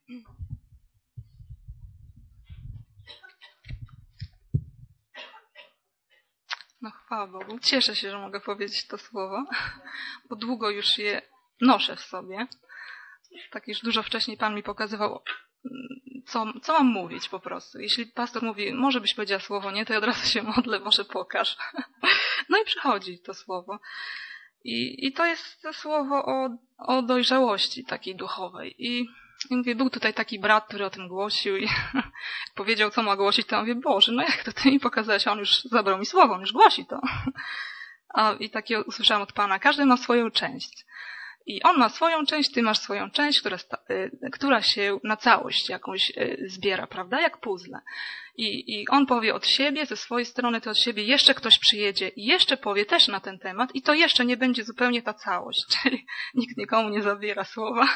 No chwała Bogu. Cieszę się, że mogę powiedzieć to słowo, bo długo już je noszę w sobie. Tak już dużo wcześniej Pan mi pokazywał, co mam mówić po prostu. Jeśli pastor mówi, może byś powiedziała słowo, nie, to ja od razu się modlę, może pokaż. No i przychodzi to słowo. I to jest to słowo o dojrzałości takiej duchowej. I mówię, był tutaj taki brat, który o tym głosił i powiedział, co ma głosić, to ja mówię, Boże, no jak to ty mi pokazałeś, a on już zabrał mi słowo, on już głosi to. I takie usłyszałam od Pana, każdy ma swoją część. I on ma swoją część, ty masz swoją część, która się na całość jakąś zbiera, prawda? Jak puzzle. I on powie od siebie, ze swojej strony ty od siebie, jeszcze ktoś przyjedzie i jeszcze powie też na ten temat i to jeszcze nie będzie zupełnie ta całość, czyli nikt nikomu nie zabiera słowa.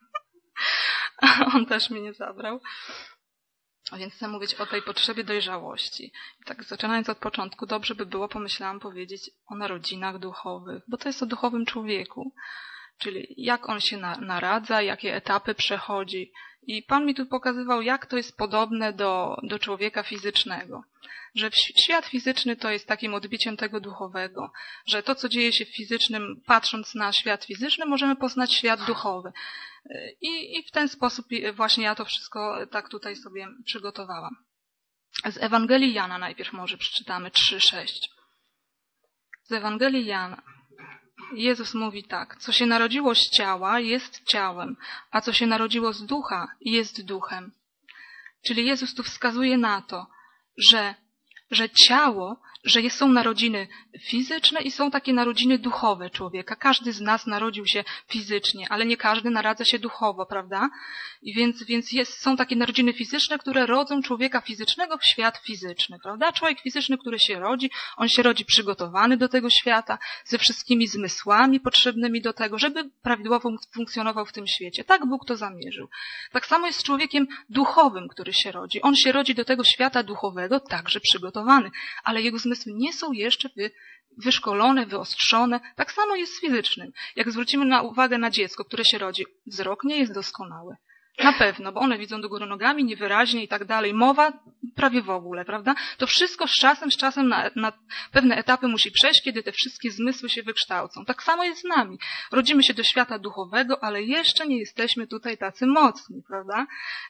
On też mi nie zabrał. A więc chcę mówić o tej potrzebie dojrzałości. I tak zaczynając od początku, dobrze by było, pomyślałam, powiedzieć o narodzinach duchowych, bo to jest o duchowym człowieku. Czyli jak on się naradza, jakie etapy przechodzi. I Pan mi tu pokazywał, jak to jest podobne do człowieka fizycznego. Że świat fizyczny to jest takim odbiciem tego duchowego. Że to, co dzieje się w fizycznym, patrząc na świat fizyczny, możemy poznać świat duchowy. I w ten sposób właśnie ja to wszystko tak tutaj sobie przygotowałam. Z Ewangelii Jana najpierw może przeczytamy 3:6. Z Ewangelii Jana. Jezus mówi tak, co się narodziło z ciała jest ciałem, a co się narodziło z ducha jest duchem. Czyli Jezus tu wskazuje na to, że ciało, że są narodziny fizyczne i są takie narodziny duchowe człowieka. Każdy z nas narodził się fizycznie, ale nie każdy narodza się duchowo, prawda? I więc są takie narodziny fizyczne, które rodzą człowieka fizycznego w świat fizyczny, prawda? Człowiek fizyczny, który się rodzi, on się rodzi przygotowany do tego świata, ze wszystkimi zmysłami potrzebnymi do tego, żeby prawidłowo funkcjonował w tym świecie. Tak Bóg to zamierzył. Tak samo jest z człowiekiem duchowym, który się rodzi. On się rodzi do tego świata duchowego także przygotowany, ale jego zmysły nie są jeszcze wyszkolone, wyostrzone. Tak samo jest z fizycznym. Jak zwrócimy uwagę na dziecko, które się rodzi, wzrok nie jest doskonały. Na pewno, bo one widzą do góry nogami, niewyraźnie i tak dalej. Mowa prawie w ogóle, prawda? To wszystko z czasem na pewne etapy musi przejść, kiedy te wszystkie zmysły się wykształcą. Tak samo jest z nami. Rodzimy się do świata duchowego, ale jeszcze nie jesteśmy tutaj tacy mocni, prawda?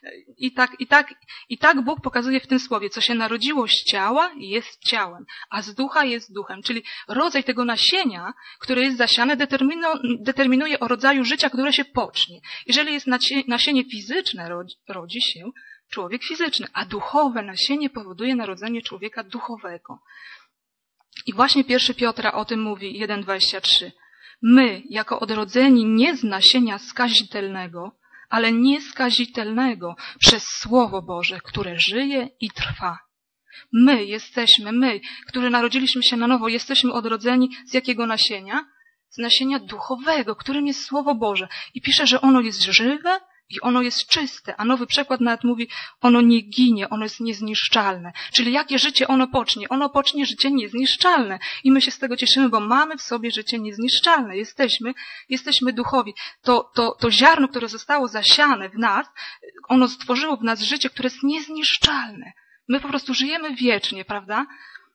I tak Bóg pokazuje w tym słowie, co się narodziło z ciała jest ciałem, a z ducha jest duchem. Czyli rodzaj tego nasienia, które jest zasiane, determinuje o rodzaju życia, które się pocznie. Jeżeli jest nasienie fizyczne, rodzi się człowiek fizyczny, a duchowe nasienie powoduje narodzenie człowieka duchowego. I właśnie 1 Piotra o tym mówi, 1:23. My, jako odrodzeni nie z nasienia skazitelnego, ale nieskazitelnego przez Słowo Boże, które żyje i trwa. My, którzy narodziliśmy się na nowo, jesteśmy odrodzeni z jakiego nasienia? Z nasienia duchowego, którym jest Słowo Boże. I pisze, że ono jest żywe, i ono jest czyste, a nowy przekład nawet mówi, ono nie ginie, ono jest niezniszczalne. Czyli jakie życie ono pocznie? Ono pocznie życie niezniszczalne. I my się z tego cieszymy, bo mamy w sobie życie niezniszczalne. Jesteśmy duchowi. To ziarno, które zostało zasiane w nas, ono stworzyło w nas życie, które jest niezniszczalne. My po prostu żyjemy wiecznie, prawda?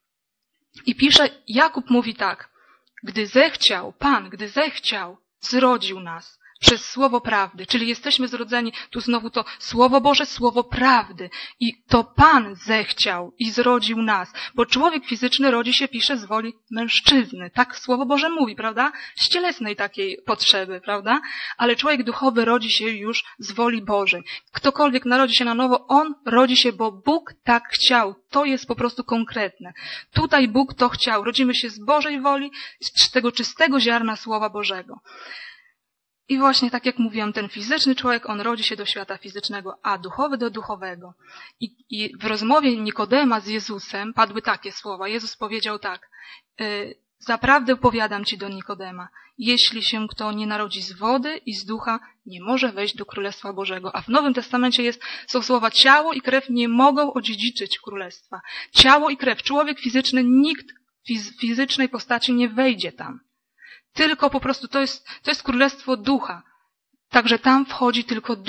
I pisze, Jakub mówi tak, gdy zechciał, zrodził nas przez słowo prawdy, czyli jesteśmy zrodzeni, tu znowu to słowo Boże, słowo prawdy i to Pan zechciał i zrodził nas, bo człowiek fizyczny rodzi się, pisze, z woli mężczyzny, tak słowo Boże mówi, prawda? Z cielesnej takiej potrzeby, prawda? Ale człowiek duchowy rodzi się już z woli Bożej. Ktokolwiek narodzi się na nowo, on rodzi się, bo Bóg tak chciał. To jest po prostu konkretne. Tutaj Bóg to chciał. Rodzimy się z Bożej woli, z tego czystego ziarna Słowa Bożego. I właśnie tak jak mówiłam, ten fizyczny człowiek, on rodzi się do świata fizycznego, a duchowy do duchowego. I w rozmowie Nikodema z Jezusem padły takie słowa. Jezus powiedział tak, zaprawdę powiadam ci do Nikodema, jeśli się kto nie narodzi z wody i z ducha, nie może wejść do Królestwa Bożego. A w Nowym Testamencie są słowa ciało i krew nie mogą odziedziczyć Królestwa. Ciało i krew, człowiek fizyczny, nikt w fizycznej postaci nie wejdzie tam. Tylko po prostu to jest królestwo ducha. Także tam wchodzi tylko duch.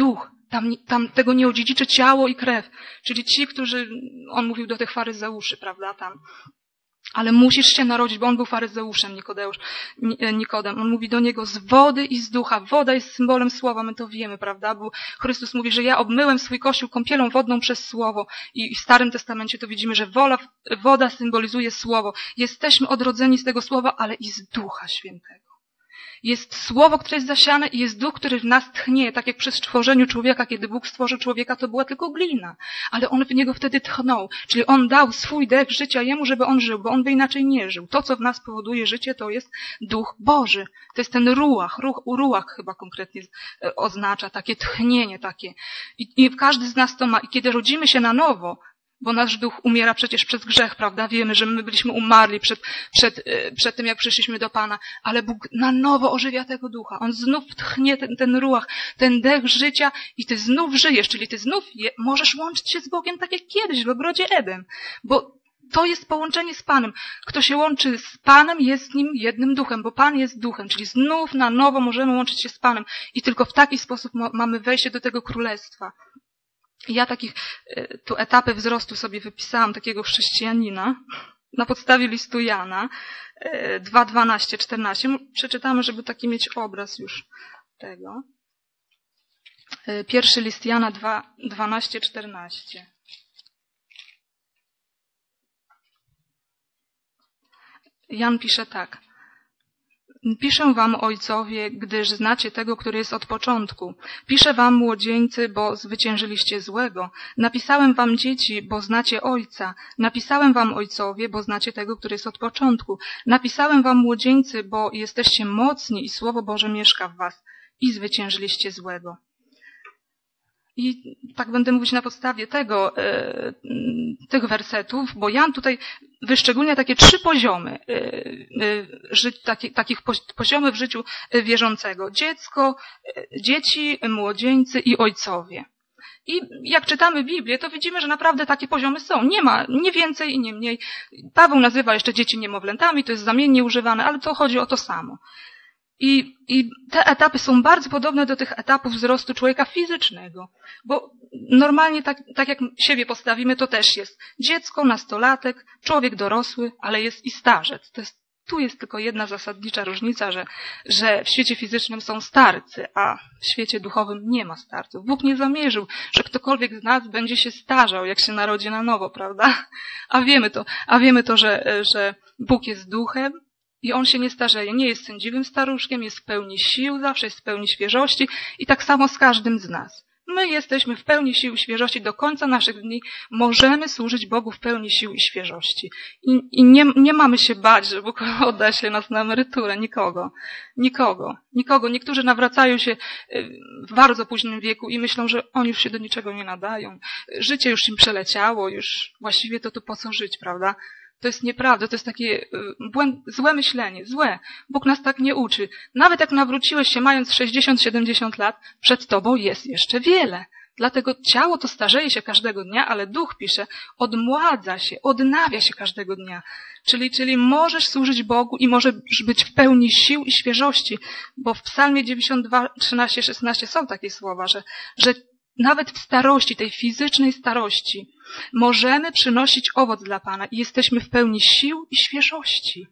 Tam tego nie odziedziczy ciało i krew. Czyli ci, którzy, on mówił do tych faryzeuszy, prawda, tam. Ale musisz się narodzić, bo on był faryzeuszem, Nikodem. On mówi do niego z wody i z ducha. Woda jest symbolem słowa, my to wiemy, prawda? Bo Chrystus mówi, że ja obmyłem swój Kościół kąpielą wodną przez słowo. I w Starym Testamencie to widzimy, że woda symbolizuje słowo. Jesteśmy odrodzeni z tego słowa, ale i z Ducha Świętego. Jest słowo, które jest zasiane i jest duch, który w nas tchnie, tak jak przy stworzeniu człowieka, kiedy Bóg stworzył człowieka, to była tylko glina, ale on w niego wtedy tchnął, czyli on dał swój dech życia jemu, żeby on żył, bo on by inaczej nie żył. To, co w nas powoduje życie, to jest duch Boży. To jest ten ruach chyba konkretnie oznacza, takie tchnienie takie. I każdy z nas to ma. I kiedy rodzimy się na nowo, bo nasz duch umiera przecież przez grzech, prawda? Wiemy, że my byliśmy umarli przed tym, jak przyszliśmy do Pana, ale Bóg na nowo ożywia tego ducha. On znów tchnie ten ruach, ten dech życia i ty znów żyjesz, czyli ty znów możesz łączyć się z Bogiem tak jak kiedyś w ogrodzie Eden, bo to jest połączenie z Panem. Kto się łączy z Panem, jest z Nim jednym duchem, bo Pan jest duchem, czyli znów na nowo możemy łączyć się z Panem i tylko w taki sposób mamy wejście do tego królestwa. Ja takich tu etapy wzrostu sobie wypisałam takiego chrześcijanina na podstawie listu Jana 2:12-14. Przeczytamy, żeby taki mieć obraz już tego. Pierwszy list Jana 2:12-14. Jan pisze tak. Piszę wam, ojcowie, gdyż znacie tego, który jest od początku. Piszę wam, młodzieńcy, bo zwyciężyliście złego. Napisałem wam, dzieci, bo znacie Ojca. Napisałem wam, ojcowie, bo znacie tego, który jest od początku. Napisałem wam, młodzieńcy, bo jesteście mocni i Słowo Boże mieszka w was. I zwyciężyliście złego. I tak będę mówić na podstawie tych wersetów, bo Jan tutaj wyszczególnia takie 3 poziomy, takich poziomy w życiu wierzącego. Dziecko, dzieci, młodzieńcy i ojcowie. I jak czytamy Biblię, to widzimy, że naprawdę takie poziomy są. Nie więcej i nie mniej. Paweł nazywa jeszcze dzieci niemowlętami, to jest zamiennie używane, ale to chodzi o to samo. I te etapy są bardzo podobne do tych etapów wzrostu człowieka fizycznego, bo normalnie tak jak siebie postawimy, to też jest dziecko, nastolatek, człowiek dorosły, ale jest i starzec. Tu jest tylko jedna zasadnicza różnica, że w świecie fizycznym są starcy, a w świecie duchowym nie ma starców. Bóg nie zamierzył, że ktokolwiek z nas będzie się starzał, jak się narodzi na nowo, prawda? A wiemy to, że Bóg jest duchem, i on się nie starzeje, nie jest sędziwym staruszkiem, jest w pełni sił, zawsze jest w pełni świeżości i tak samo z każdym z nas. My jesteśmy w pełni sił i świeżości do końca naszych dni, możemy służyć Bogu w pełni sił i świeżości. I nie mamy się bać, że Bóg odeśle nas na emeryturę, nikogo. Niektórzy nawracają się w bardzo późnym wieku i myślą, że oni już się do niczego nie nadają. Życie już im przeleciało, już właściwie to tu po co żyć, prawda? To jest nieprawda, to jest takie złe myślenie, złe. Bóg nas tak nie uczy. Nawet jak nawróciłeś się mając 60-70 lat, przed tobą jest jeszcze wiele. Dlatego ciało to starzeje się każdego dnia, ale duch, pisze, odmładza się, odnawia się każdego dnia. Czyli możesz służyć Bogu i możesz być w pełni sił i świeżości, bo w Psalmie 92, 13, 16 są takie słowa, że nawet w starości, tej fizycznej starości, możemy przynosić owoc dla Pana i jesteśmy w pełni sił i świeżości.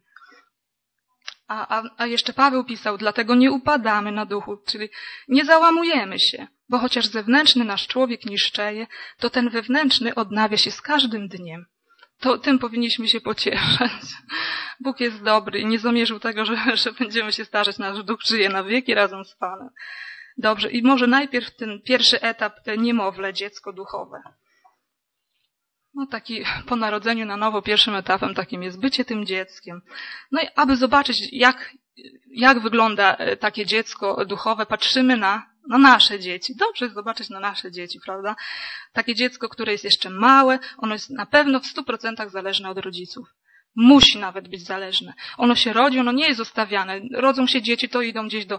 A jeszcze Paweł pisał, dlatego nie upadamy na duchu, czyli nie załamujemy się, bo chociaż zewnętrzny nasz człowiek niszczeje, to ten wewnętrzny odnawia się z każdym dniem. To tym powinniśmy się pocieszać. Bóg jest dobry i nie zamierzył tego, że będziemy się starzeć, nasz duch żyje na wieki razem z Panem. Dobrze, i może najpierw ten pierwszy etap, te niemowlę, dziecko duchowe. No taki po narodzeniu na nowo pierwszym etapem takim jest bycie tym dzieckiem. No i aby zobaczyć, jak wygląda takie dziecko duchowe, patrzymy na nasze dzieci. Dobrze jest zobaczyć na nasze dzieci, prawda? Takie dziecko, które jest jeszcze małe, ono jest na pewno w 100% zależne od rodziców. Musi nawet być zależne. Ono się rodzi, ono nie jest zostawiane. Rodzą się dzieci, to idą gdzieś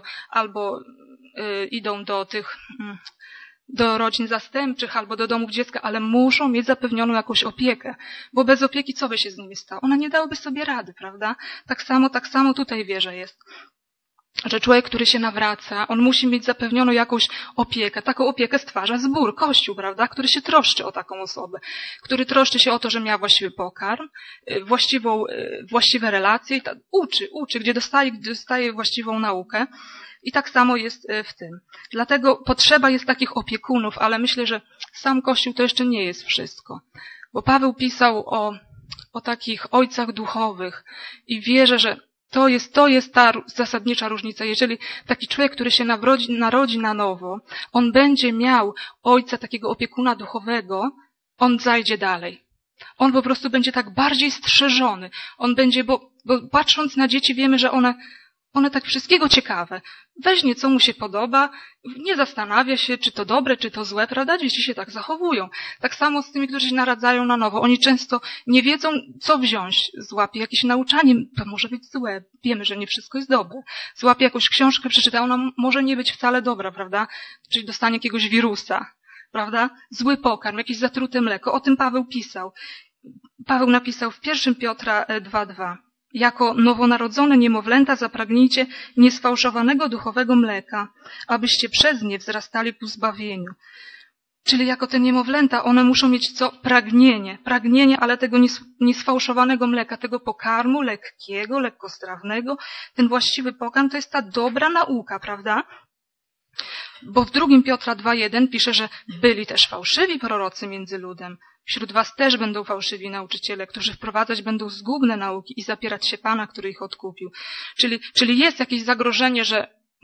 idą do rodzin zastępczych albo do domów dziecka, ale muszą mieć zapewnioną jakąś opiekę, bo bez opieki co by się z nimi stało? One nie dałyby sobie rady, prawda? Tak samo tutaj wierzę jest. że człowiek, który się nawraca, on musi mieć zapewnioną jakąś opiekę. Taką opiekę stwarza zbór, Kościół, prawda, który się troszczy o taką osobę, który troszczy się o to, że miała właściwy pokarm, właściwe relacje i uczy, gdzie dostaje właściwą naukę. I tak samo jest w tym. Dlatego potrzeba jest takich opiekunów, ale myślę, że sam Kościół to jeszcze nie jest wszystko. Bo Paweł pisał o takich ojcach duchowych i wierzę, że to jest ta zasadnicza różnica. Jeżeli taki człowiek, który się narodzi na nowo, on będzie miał ojca, takiego opiekuna duchowego, on zajdzie dalej. On po prostu będzie tak bardziej strzeżony. On będzie, bo patrząc na dzieci wiemy, że one tak wszystkiego ciekawe. Weźmie, co mu się podoba, nie zastanawia się, czy to dobre, czy to złe, prawda? Dzieci się tak zachowują. Tak samo z tymi, którzy się naradzają na nowo. Oni często nie wiedzą, co wziąć. Złapie jakieś nauczanie, to może być złe. Wiemy, że nie wszystko jest dobre. Złapie jakąś książkę, przeczyta, ona może nie być wcale dobra, prawda? Czyli dostanie jakiegoś wirusa, prawda? Zły pokarm, jakieś zatrute mleko. O tym Paweł pisał. Paweł napisał w 1 Piotra 2:2. Jako nowonarodzone niemowlęta zapragnijcie niesfałszowanego duchowego mleka, abyście przez nie wzrastali ku zbawieniu. Czyli jako te niemowlęta, one muszą mieć co? Pragnienie, ale tego niesfałszowanego mleka, tego pokarmu lekkiego, lekkostrawnego. Ten właściwy pokarm to jest ta dobra nauka, prawda? Bo w 2 Piotra 2:1 pisze, że byli też fałszywi prorocy między ludem. Wśród was też będą fałszywi nauczyciele, którzy wprowadzać będą zgubne nauki i zapierać się Pana, który ich odkupił. Czyli jest jakieś zagrożenie, że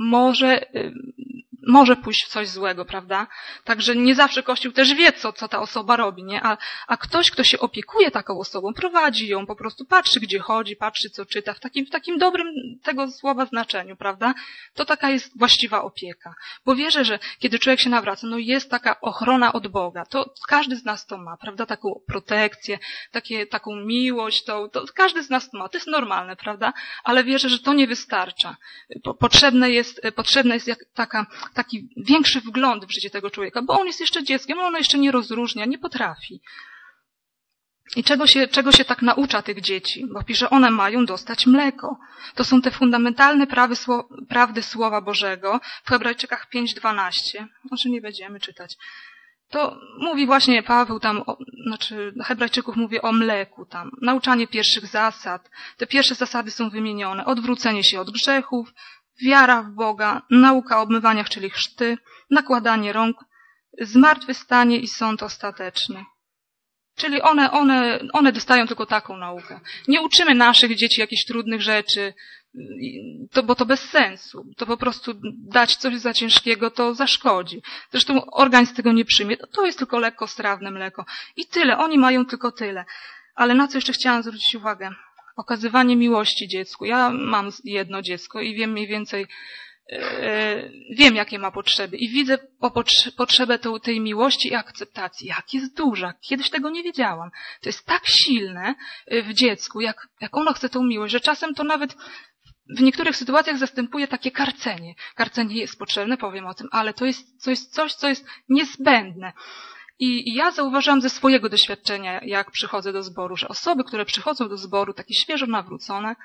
może pójść w coś złego, prawda? Także nie zawsze Kościół też wie, co ta osoba robi, nie? A ktoś, kto się opiekuje taką osobą, prowadzi ją, po prostu patrzy, gdzie chodzi, patrzy, co czyta, w takim dobrym tego słowa znaczeniu, prawda? To taka jest właściwa opieka. Bo wierzę, że kiedy człowiek się nawraca, jest taka ochrona od Boga. To każdy z nas to ma, prawda? Taką protekcję, taką miłość, to każdy z nas to ma. To jest normalne, prawda? Ale wierzę, że to nie wystarcza. Potrzebne jest taki większy wgląd w życie tego człowieka, bo on jest jeszcze dzieckiem, on jeszcze nie rozróżnia, nie potrafi. I czego się tak naucza tych dzieci? Bo pisze, one mają dostać mleko. To są te fundamentalne prawdy Słowa Bożego w Hebrajczykach 5:12. Może nie będziemy czytać. To mówi właśnie Paweł tam, Hebrajczyków mówi o mleku tam. Nauczanie pierwszych zasad. Te pierwsze zasady są wymienione. Odwrócenie się od grzechów, wiara w Boga, nauka o obmywaniach, czyli chrzty, nakładanie rąk, zmartwychwstanie i sąd ostateczny. Czyli one dostają tylko taką naukę. Nie uczymy naszych dzieci jakichś trudnych rzeczy, bo to bez sensu. To po prostu dać coś za ciężkiego, to zaszkodzi. Zresztą organizm tego nie przyjmie. To jest tylko lekkostrawne mleko. I tyle. Oni mają tylko tyle. Ale na co jeszcze chciałam zwrócić uwagę? Okazywanie miłości dziecku. Ja mam jedno dziecko i wiem mniej więcej, wiem jakie ma potrzeby i widzę potrzebę tej miłości i akceptacji. Jak jest duża. Kiedyś tego nie wiedziałam. To jest tak silne w dziecku, jak ono chce tą miłość, że czasem to nawet w niektórych sytuacjach zastępuje takie karcenie. Karcenie jest potrzebne, powiem o tym, ale to jest coś, co jest niezbędne. I ja zauważyłam ze swojego doświadczenia, jak przychodzę do zboru, że osoby, które przychodzą do zboru, takie świeżo nawrócone,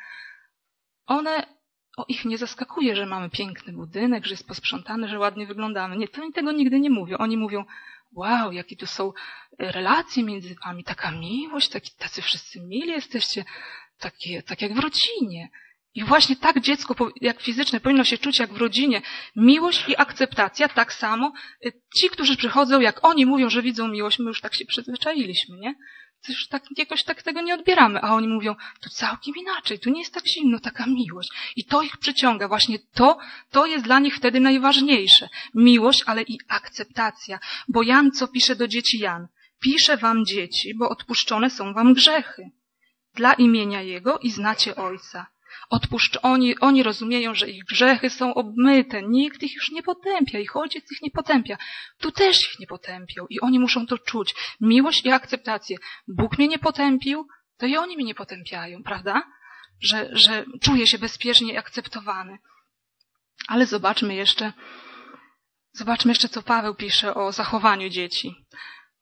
ich nie zaskakuje, że mamy piękny budynek, że jest posprzątany, że ładnie wyglądamy. Nie, to oni tego nigdy nie mówią. Oni mówią, wow, jakie tu są relacje między wami, taka miłość, tacy wszyscy mili jesteście, tak jak w rodzinie. I właśnie tak dziecko, jak fizyczne, powinno się czuć jak w rodzinie. Miłość i akceptacja, tak samo. Ci, którzy przychodzą, jak oni mówią, że widzą miłość, my już tak się przyzwyczailiśmy, nie? Już jakoś tak tego nie odbieramy. A oni mówią, to całkiem inaczej, tu nie jest tak zimno, taka miłość. I to ich przyciąga. Właśnie to jest dla nich wtedy najważniejsze. Miłość, ale i akceptacja. Bo Jan, co pisze do dzieci Jan? Piszę wam, dzieci, bo odpuszczone są wam grzechy. Dla imienia Jego i znacie Ojca. Oni rozumieją, że ich grzechy są obmyte. Nikt ich już nie potępia. Ich ojciec ich nie potępia. Tu też ich nie potępią. I oni muszą to czuć. Miłość i akceptację. Bóg mnie nie potępił, to i oni mnie nie potępiają, prawda? Że czuję się bezpiecznie i akceptowany. Ale zobaczmy jeszcze, co Paweł pisze o zachowaniu dzieci.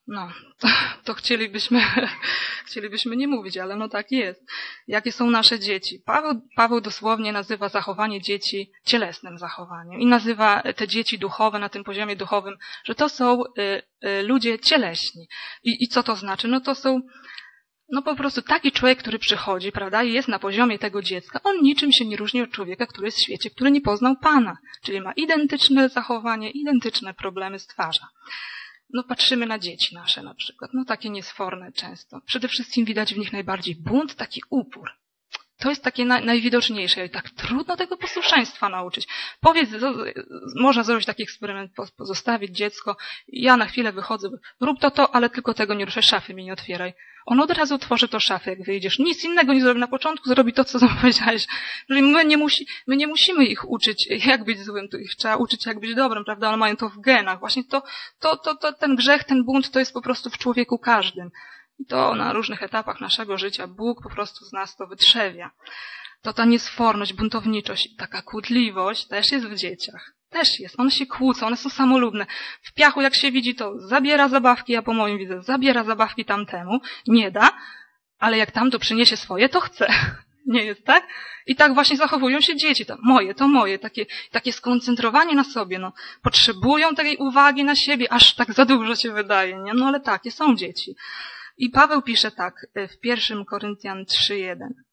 No, to chcielibyśmy nie mówić, ale no tak jest. Jakie są nasze dzieci? Paweł dosłownie nazywa zachowanie dzieci cielesnym zachowaniem i nazywa te dzieci duchowe na tym poziomie duchowym, że to są ludzie cieleśni. I co to znaczy? No to są po prostu taki człowiek, który przychodzi, prawda, i jest na poziomie tego dziecka, on niczym się nie różni od człowieka, który jest w świecie, który nie poznał Pana, czyli ma identyczne zachowanie, identyczne problemy stwarza. No patrzymy na dzieci nasze na przykład, takie niesforne często. Przede wszystkim widać w nich najbardziej bunt, taki upór. To jest takie najwidoczniejsze i tak trudno tego posłuszeństwa nauczyć. Powiedz, można zrobić taki eksperyment, pozostawić dziecko, ja na chwilę wychodzę, rób to, ale tylko tego nie ruszaj, szafy mi nie otwieraj. On od razu otworzy to szafy, jak wyjdziesz. Nic innego nie zrobi na początku, zrobi to, co powiedziałeś. My nie musimy ich uczyć, jak być złym, to ich trzeba uczyć, jak być dobrym, prawda? One mają to w genach. Właśnie ten grzech, ten bunt, to jest po prostu w człowieku każdym. I to na różnych etapach naszego życia Bóg po prostu z nas to wytrzewia. To ta niesforność, buntowniczość, taka kłótliwość też jest w dzieciach. Też jest. One się kłócą, one są samolubne. W piachu jak się widzi, to zabiera zabawki, ja po moim widzę, zabiera zabawki tamtemu, nie da, ale jak tamto przyniesie swoje, to chce. Nie jest tak? I tak właśnie zachowują się dzieci. To moje, takie skoncentrowanie na sobie, potrzebują tej uwagi na siebie, aż tak za dużo się wydaje, nie? Ale takie są dzieci. I Paweł pisze tak w 1 Koryntian 3:1.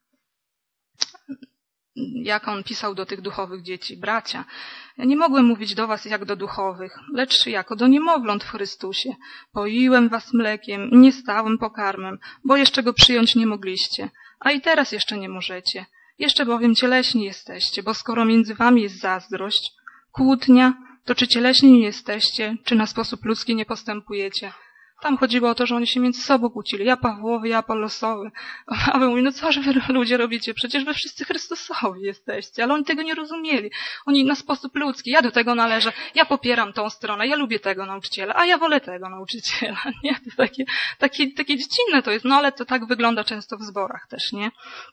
Jak on pisał do tych duchowych dzieci. Bracia, ja nie mogłem mówić do was jak do duchowych, lecz jako do niemowląt w Chrystusie. Poiłem was mlekiem, nie stałym pokarmem, bo jeszcze go przyjąć nie mogliście, a i teraz jeszcze nie możecie. Jeszcze bowiem cieleśni jesteście, bo skoro między wami jest zazdrość, kłótnia, to czy cieleśni nie jesteście, czy na sposób ludzki nie postępujecie? Tam chodziło o to, że oni się między sobą kłócili. Ja Pawłowy, ja Apollosowy. A Paweł mówi, coż wy ludzie robicie? Przecież wy wszyscy Chrystusowi jesteście. Ale oni tego nie rozumieli. Oni na sposób ludzki. Ja do tego należę. Ja popieram tą stronę. Ja lubię tego nauczyciela. A ja wolę tego nauczyciela. Nie? To takie dziecinne to jest. Ale to tak wygląda często w zborach też, nie?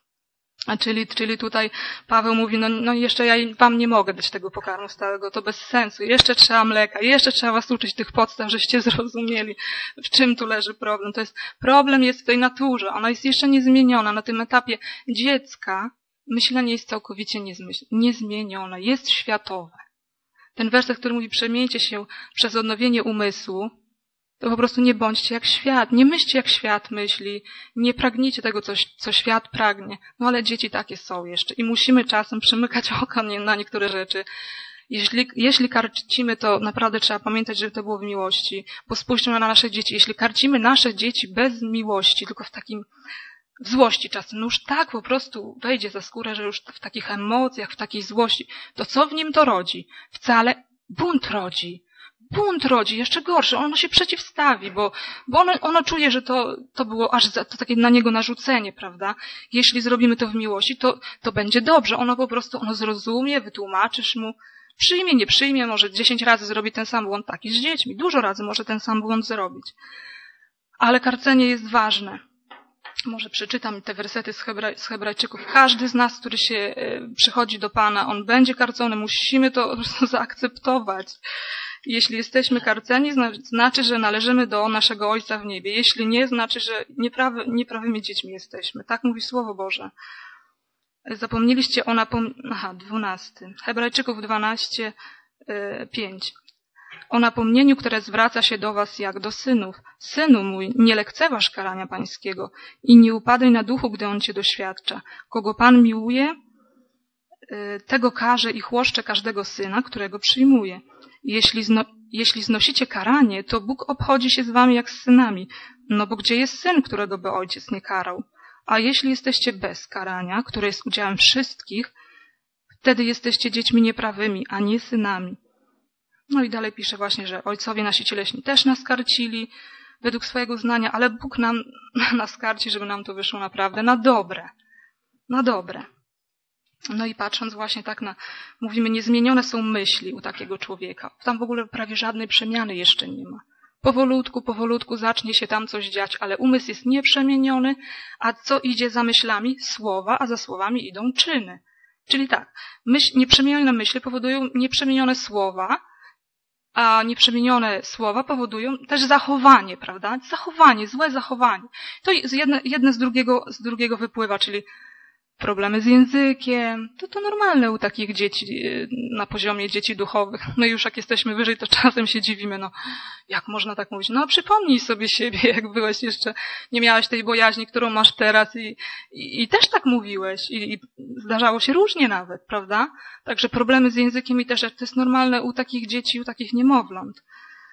Czyli tutaj Paweł mówi, jeszcze ja wam nie mogę dać tego pokarmu stałego, to bez sensu. Jeszcze trzeba mleka, jeszcze trzeba was uczyć tych podstaw, żeście zrozumieli, w czym tu leży problem. Problem jest w tej naturze, ona jest jeszcze niezmieniona. Na tym etapie dziecka myślenie jest całkowicie niezmienione, jest światowe. Ten werset, który mówi, przemieńcie się przez odnowienie umysłu, to po prostu nie bądźcie jak świat, nie myślcie jak świat myśli, nie pragnijcie tego, co świat pragnie. Ale dzieci takie są jeszcze i musimy czasem przymykać oko na niektóre rzeczy. Jeśli karcimy, to naprawdę trzeba pamiętać, że to było w miłości, bo spójrzmy na nasze dzieci. Jeśli karcimy nasze dzieci bez miłości, tylko w złości czasem, już tak po prostu wejdzie za skórę, że już w takich emocjach, w takiej złości, to co w nim to rodzi? Wcale bunt rodzi. Bunt rodzi, jeszcze gorszy, ono się przeciwstawi, bo ono czuje, że to było aż to takie na niego narzucenie, prawda? Jeśli zrobimy to w miłości, to będzie dobrze. Ono zrozumie, wytłumaczysz mu, przyjmie, nie przyjmie, może 10 razy zrobi ten sam błąd, taki z dziećmi, dużo razy może ten sam błąd zrobić. Ale karcenie jest ważne. Może przeczytam te wersety z Hebrajczyków. Każdy z nas, który się przychodzi do Pana, on będzie karcony, musimy to po prostu zaakceptować. Jeśli jesteśmy karceni, znaczy, że należymy do naszego Ojca w niebie. Jeśli nie, znaczy, że nieprawymi dziećmi jesteśmy. Tak mówi Słowo Boże. Zapomnieliście o 12. Hebrajczyków 12:5. O napomnieniu, które zwraca się do was jak do synów. Synu mój, nie lekceważ karania pańskiego i nie upadaj na duchu, gdy on cię doświadcza. Kogo Pan miłuje, tego karze i chłoszcze każdego syna, którego przyjmuje. Jeśli znosicie karanie, to Bóg obchodzi się z wami jak z synami, bo gdzie jest syn, którego by ojciec nie karał? A jeśli jesteście bez karania, które jest udziałem wszystkich, wtedy jesteście dziećmi nieprawymi, a nie synami. I dalej pisze właśnie, że ojcowie nasi cieleśni też nas karcili według swojego uznania, ale Bóg nas karci, żeby nam to wyszło naprawdę na dobre. Na dobre. I patrząc właśnie tak mówimy, niezmienione są myśli u takiego człowieka. Tam w ogóle prawie żadnej przemiany jeszcze nie ma. Powolutku zacznie się tam coś dziać, ale umysł jest nieprzemieniony, a co idzie za myślami? Słowa, a za słowami idą czyny. Czyli tak, nieprzemienione myśli powodują nieprzemienione słowa, a nieprzemienione słowa powodują też zachowanie, prawda? Zachowanie, złe zachowanie. To jest jedno z drugiego wypływa, czyli problemy z językiem. To normalne u takich dzieci, na poziomie dzieci duchowych. No i już jak jesteśmy wyżej, to czasem się dziwimy, no jak można tak mówić? No przypomnij sobie siebie, jak byłeś jeszcze, nie miałeś tej bojaźni, którą masz teraz i też tak mówiłeś i zdarzało się różnie nawet, prawda? Także problemy z językiem i też to jest normalne u takich dzieci, u takich niemowląt.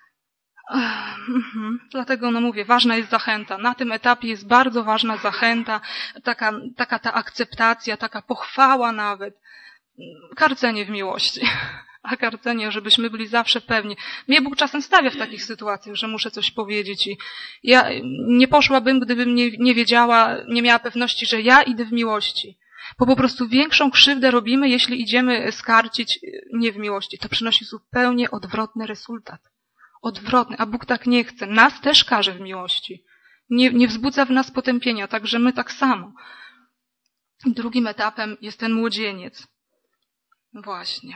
Dlatego mówię, ważna jest zachęta. Na tym etapie jest bardzo ważna zachęta, taka ta akceptacja, taka pochwała nawet. Karcenie w miłości. A karcenie, żebyśmy byli zawsze pewni. Mnie Bóg czasem stawia w takich sytuacjach, że muszę coś powiedzieć i ja nie poszłabym, gdybym nie wiedziała, nie miała pewności, że ja idę w miłości. Bo po prostu większą krzywdę robimy, jeśli idziemy skarcić nie w miłości. To przynosi zupełnie odwrotny rezultat. Odwrotny, a Bóg tak nie chce. Nas też karze w miłości. Nie wzbudza w nas potępienia, także my tak samo. Drugim etapem jest ten młodzieniec. Właśnie.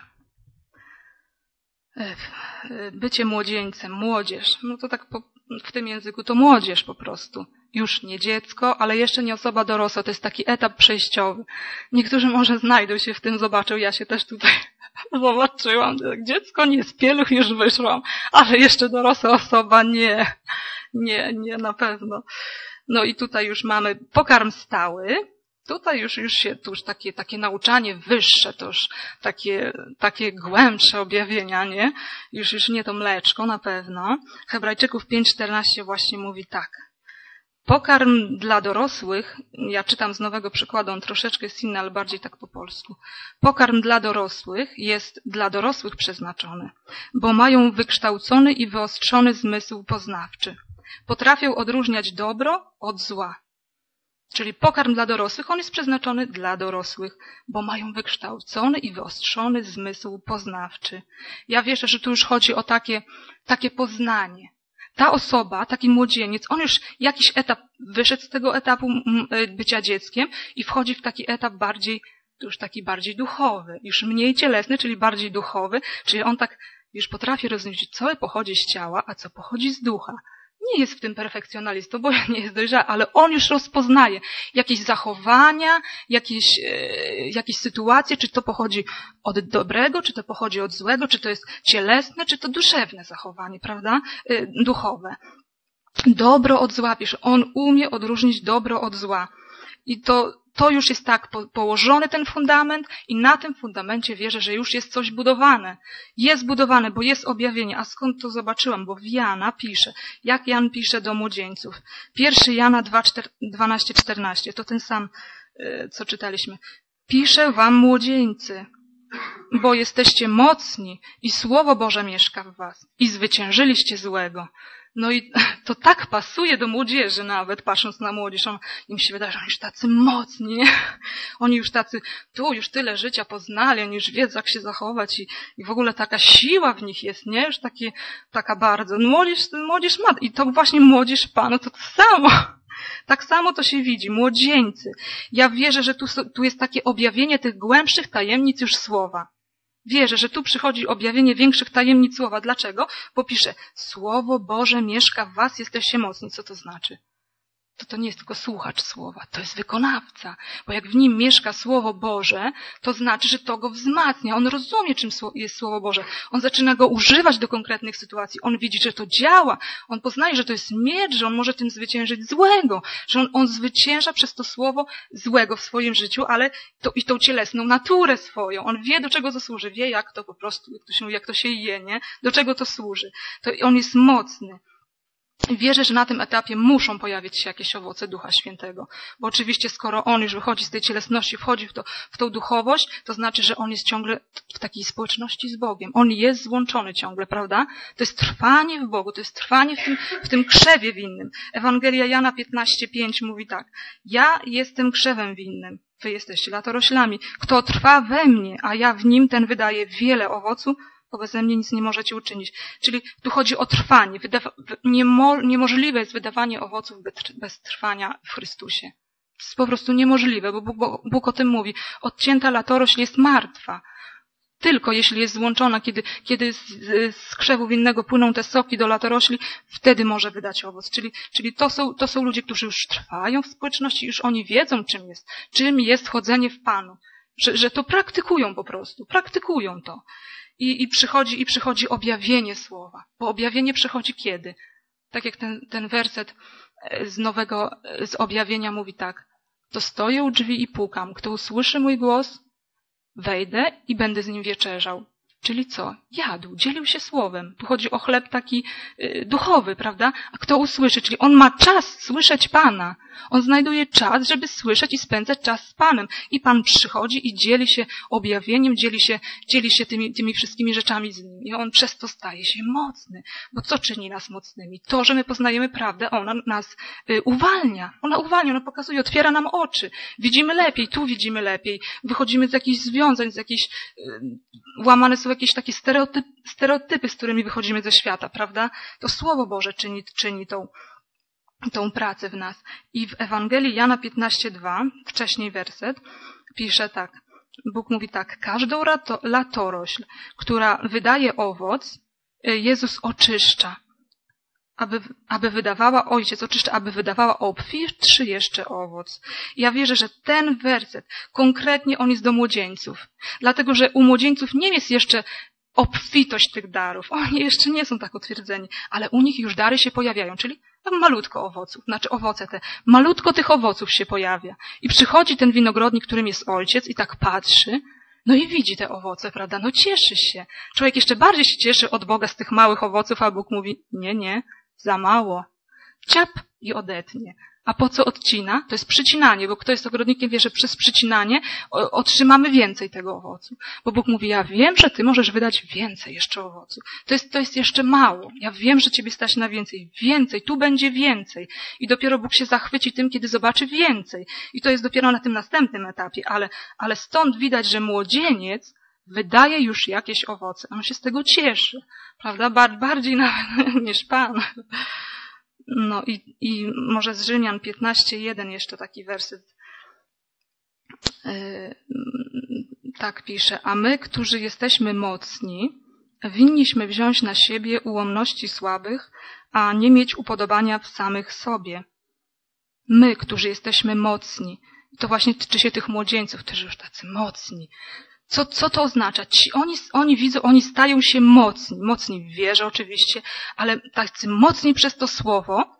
Bycie młodzieńcem, młodzież. No to tak w tym języku to młodzież po prostu. Już nie dziecko, ale jeszcze nie osoba dorosła. To jest taki etap przejściowy. Niektórzy może znajdą się w tym, zobaczą. Ja się też tutaj zobaczyłam. Dziecko nie, z pieluch już wyszłam, ale jeszcze dorosła osoba nie. Nie, na pewno. No i tutaj już mamy pokarm stały. Tutaj już takie nauczanie wyższe, to już takie głębsze objawienia, nie? Już nie to mleczko na pewno. Hebrajczyków 5:14 właśnie mówi tak. Pokarm dla dorosłych, ja czytam z nowego przykładu, on troszeczkę jest inny, ale bardziej tak po polsku. Pokarm dla dorosłych jest dla dorosłych przeznaczony, bo mają wykształcony i wyostrzony zmysł poznawczy. Potrafią odróżniać dobro od zła. Czyli pokarm dla dorosłych, on jest przeznaczony dla dorosłych, bo mają wykształcony i wyostrzony zmysł poznawczy. Ja wierzę, że tu już chodzi o takie poznanie. Ta osoba, taki młodzieniec, on już jakiś etap wyszedł z tego etapu bycia dzieckiem i wchodzi w taki etap bardziej duchowy, już mniej cielesny, czyli bardziej duchowy, czyli on tak już potrafi rozróżnić, co pochodzi z ciała, a co pochodzi z ducha. Nie jest w tym perfekcjonalistą, bo nie jest dojrzały, ale on już rozpoznaje jakieś zachowania, jakieś sytuacje, czy to pochodzi od dobrego, czy to pochodzi od złego, czy to jest cielesne, czy to duszewne zachowanie, prawda? Duchowe. Dobro od zła, pisze. On umie odróżnić dobro od zła. I to już jest tak położony ten fundament i na tym fundamencie wierzę, że już jest coś budowane. Jest budowane, bo jest objawienie. A skąd to zobaczyłam? Bo w Jana pisze. Jak Jan pisze do młodzieńców? 1 Jana 12:14. To ten sam, co czytaliśmy. Piszę wam, młodzieńcy, bo jesteście mocni i Słowo Boże mieszka w was i zwyciężyliście złego. No i to tak pasuje do młodzieży nawet, patrząc na młodzież. Im się wydaje, że oni już tacy mocni, nie? Oni już tacy, już tyle życia poznali, oni już wiedzą, jak się zachować i w ogóle taka siła w nich jest, nie? Już taka bardzo. Młodzież ma. I to właśnie młodzież Panu to samo. Tak samo to się widzi. Młodzieńcy. Ja wierzę, że tu jest takie objawienie tych głębszych tajemnic już Słowa. Wierzę, że tu przychodzi objawienie większych tajemnic Słowa. Dlaczego? Bo pisze, Słowo Boże mieszka w was, jesteście mocni. Co to znaczy? To nie jest tylko słuchacz Słowa, to jest wykonawca. Bo jak w nim mieszka Słowo Boże, to znaczy, że to go wzmacnia. On rozumie, czym jest Słowo Boże. On zaczyna go używać do konkretnych sytuacji. On widzi, że to działa. On poznaje, że to jest miecz, że on może tym zwyciężyć złego. Że on zwycięża przez to Słowo złego w swoim życiu, ale i tą cielesną naturę swoją. On wie, do czego to służy. Wie, jak to po prostu, jak to się je, nie? Do czego to służy. To on jest mocny. Wierzę, że na tym etapie muszą pojawić się jakieś owoce Ducha Świętego. Bo oczywiście, skoro on już wychodzi z tej cielesności, wchodzi w tą duchowość, to znaczy, że on jest ciągle w takiej społeczności z Bogiem. On jest złączony ciągle, prawda? To jest trwanie w Bogu, to jest trwanie w tym krzewie winnym. Ewangelia Jana 15:5 mówi tak. Ja jestem krzewem winnym, wy jesteście latoroślami. Kto trwa we mnie, a ja w nim, ten wydaje wiele owocu, bo beze mnie nic nie możecie uczynić. Czyli tu chodzi o trwanie. Niemożliwe jest wydawanie owoców bez trwania w Chrystusie. To jest po prostu niemożliwe, bo Bóg o tym mówi. Odcięta latorośl jest martwa. Tylko jeśli jest złączona, kiedy z krzewu winnego płyną te soki do latorośli, wtedy może wydać owoc. Czyli to są ludzie, którzy już trwają w społeczności, już oni wiedzą, czym jest chodzenie w Panu. Że to praktykują po prostu, praktykują to. I przychodzi objawienie słowa. Bo objawienie przychodzi kiedy? Tak jak ten werset z objawienia mówi tak. To stoję u drzwi i pukam. Kto usłyszy mój głos, wejdę i będę z nim wieczerzał. Czyli co? Jadł, dzielił się słowem. Tu chodzi o chleb taki duchowy, prawda? A kto usłyszy? Czyli on ma czas słyszeć Pana. On znajduje czas, żeby słyszeć i spędzać czas z Panem. I Pan przychodzi i dzieli się objawieniem, dzieli się tymi wszystkimi rzeczami z nim. I on przez to staje się mocny. Bo co czyni nas mocnymi? To, że my poznajemy prawdę, ona nas uwalnia. Ona pokazuje, otwiera nam oczy. Widzimy lepiej, tu widzimy lepiej. Wychodzimy z jakichś związań, łamane są jakieś takie stereotypy, z którymi wychodzimy ze świata, prawda? To Słowo Boże czyni tą pracę w nas. I w Ewangelii Jana 15:2, wcześniej werset, pisze tak. Bóg mówi tak. Każdą latorośl, która wydaje owoc, Jezus oczyszcza, aby wydawała, Ojciec oczyszcza, aby wydawała obfitszy jeszcze owoc. Ja wierzę, że ten werset, konkretnie on jest do młodzieńców. Dlatego, że u młodzieńców nie jest jeszcze obfitość tych darów. Oni jeszcze nie są tak utwierdzeni, ale u nich już dary się pojawiają, czyli malutko owoców, malutko tych owoców się pojawia. I przychodzi ten winogrodnik, którym jest Ojciec i tak patrzy, no i widzi te owoce, prawda? No cieszy się. Człowiek jeszcze bardziej się cieszy od Boga z tych małych owoców, a Bóg mówi, nie, za mało. Ciap i odetnie. A po co odcina? To jest przycinanie, bo kto jest ogrodnikiem wie, że przez przycinanie otrzymamy więcej tego owocu. Bo Bóg mówi, ja wiem, że ty możesz wydać więcej jeszcze owocu. To jest jeszcze mało. Ja wiem, że ciebie stać na więcej. Więcej, tu będzie więcej. I dopiero Bóg się zachwyci tym, kiedy zobaczy więcej. I to jest dopiero na tym następnym etapie. Ale stąd widać, że młodzieniec wydaje już jakieś owoce. On się z tego cieszy. Prawda? Bardziej nawet niż Pan. No i może z Rzymian 15:1 jeszcze taki werset tak pisze. A my, którzy jesteśmy mocni, winniśmy wziąć na siebie ułomności słabych, a nie mieć upodobania w samych sobie. My, którzy jesteśmy mocni. To właśnie tyczy się tych młodzieńców, którzy już tacy mocni. Co to oznacza? Oni widzą, oni stają się mocni w wierze oczywiście, ale tacy mocni przez to słowo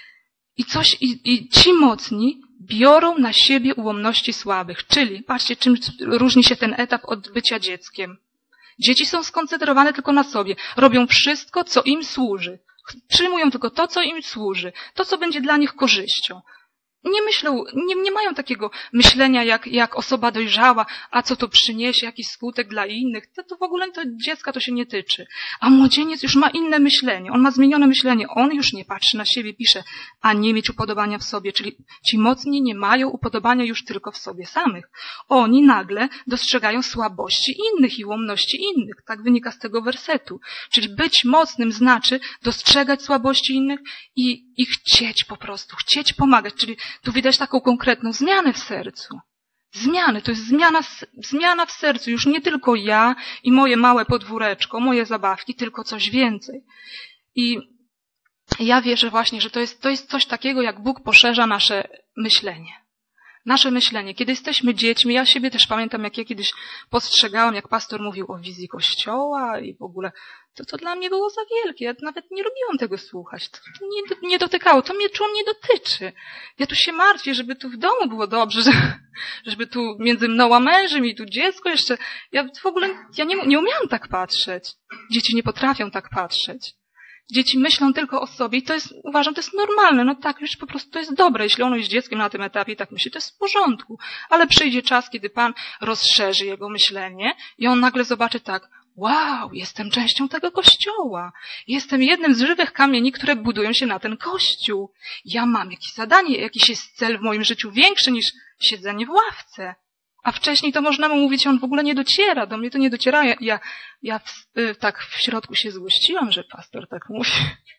i ci mocni biorą na siebie ułomności słabych. Czyli, patrzcie, czym różni się ten etap od bycia dzieckiem. Dzieci są skoncentrowane tylko na sobie. Robią wszystko, co im służy. Przyjmują tylko to, co im służy. To, co będzie dla nich korzyścią. Nie myślą, nie mają takiego myślenia jak osoba dojrzała, a co to przyniesie, jakiś skutek dla innych. To w ogóle dziecka to się nie tyczy. A młodzieniec już ma inne myślenie. On ma zmienione myślenie. On już nie patrzy na siebie, pisze, a nie mieć upodobania w sobie. Czyli ci mocni nie mają upodobania już tylko w sobie samych. Oni nagle dostrzegają słabości innych i ułomności innych. Tak wynika z tego wersetu. Czyli być mocnym znaczy dostrzegać słabości innych i chcieć po prostu, chcieć pomagać. Czyli tu widać taką konkretną zmianę w sercu. To jest zmiana w sercu. Już nie tylko ja i moje małe podwóreczko, moje zabawki, tylko coś więcej. I ja wierzę właśnie, że to jest coś takiego, jak Bóg poszerza nasze myślenie. Nasze myślenie. Kiedy jesteśmy dziećmi, ja siebie też pamiętam, jak ja kiedyś postrzegałam, jak pastor mówił o wizji Kościoła i w ogóle to dla mnie było za wielkie. Ja nawet nie lubiłam tego słuchać. To nie dotykało. To mnie nie dotyczy. Ja tu się martwię, żeby tu w domu było dobrze, żeby tu między mną a mężem i tu dziecko jeszcze. Ja w ogóle nie umiałam tak patrzeć. Dzieci nie potrafią tak patrzeć. Dzieci myślą tylko o sobie i uważam, to jest normalne. No tak, już po prostu to jest dobre. Jeśli ono jest dzieckiem na tym etapie i tak myśli, to jest w porządku. Ale przyjdzie czas, kiedy Pan rozszerzy jego myślenie i on nagle zobaczy tak, wow, jestem częścią tego Kościoła. Jestem jednym z żywych kamieni, które budują się na ten Kościół. Ja mam jakieś zadanie, jakiś jest cel w moim życiu większy niż siedzenie w ławce. A wcześniej to można mu mówić, on w ogóle nie dociera, do mnie to nie dociera. Ja tak w środku się złościłam, że pastor tak mówi.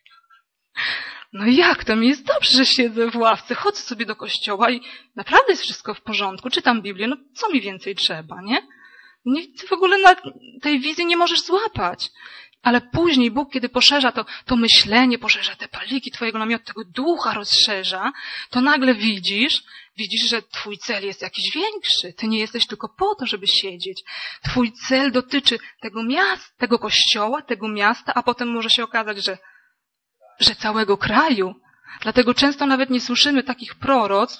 No jak to? Mi jest dobrze, że siedzę w ławce, chodzę sobie do kościoła i naprawdę jest wszystko w porządku, czytam Biblię, no co mi więcej trzeba, nie? Ty w ogóle na tej wizji nie możesz złapać. Ale później Bóg, kiedy poszerza to myślenie, poszerza te paliki twojego namiotu, tego ducha rozszerza, to nagle widzisz, że twój cel jest jakiś większy. Ty nie jesteś tylko po to, żeby siedzieć. Twój cel dotyczy tego miasta, tego kościoła, tego miasta, a potem może się okazać, że całego kraju. Dlatego często nawet nie słyszymy takich proroctw,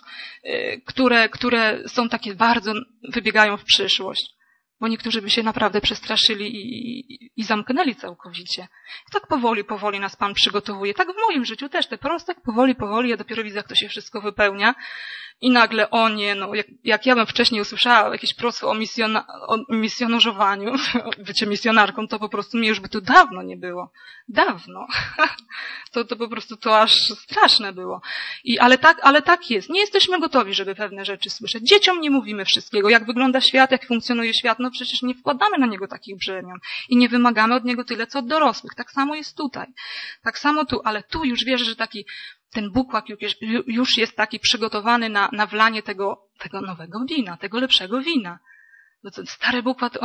które są takie bardzo, wybiegają w przyszłość. Bo niektórzy by się naprawdę przestraszyli i zamknęli całkowicie. I tak powoli nas Pan przygotowuje. Tak w moim życiu też, te proste, tak powoli, ja dopiero widzę, jak to się wszystko wypełnia. I nagle, o nie, no, jak ja bym wcześniej usłyszała jakieś proroctwo o misjonarzowaniu, bycie misjonarką, to po prostu mnie już by tu dawno nie było. Dawno. To po prostu to aż straszne było. Ale tak jest. Nie jesteśmy gotowi, żeby pewne rzeczy słyszeć. Dzieciom nie mówimy wszystkiego. Jak wygląda świat, jak funkcjonuje świat, no przecież nie wkładamy na niego takich brzemion. I nie wymagamy od niego tyle, co od dorosłych. Tak samo jest tutaj. Tak samo tu, ale tu już wierzę, że ten bukłak już jest taki przygotowany na wlanie tego nowego wina, tego lepszego wina. Bo ten stary bukłak,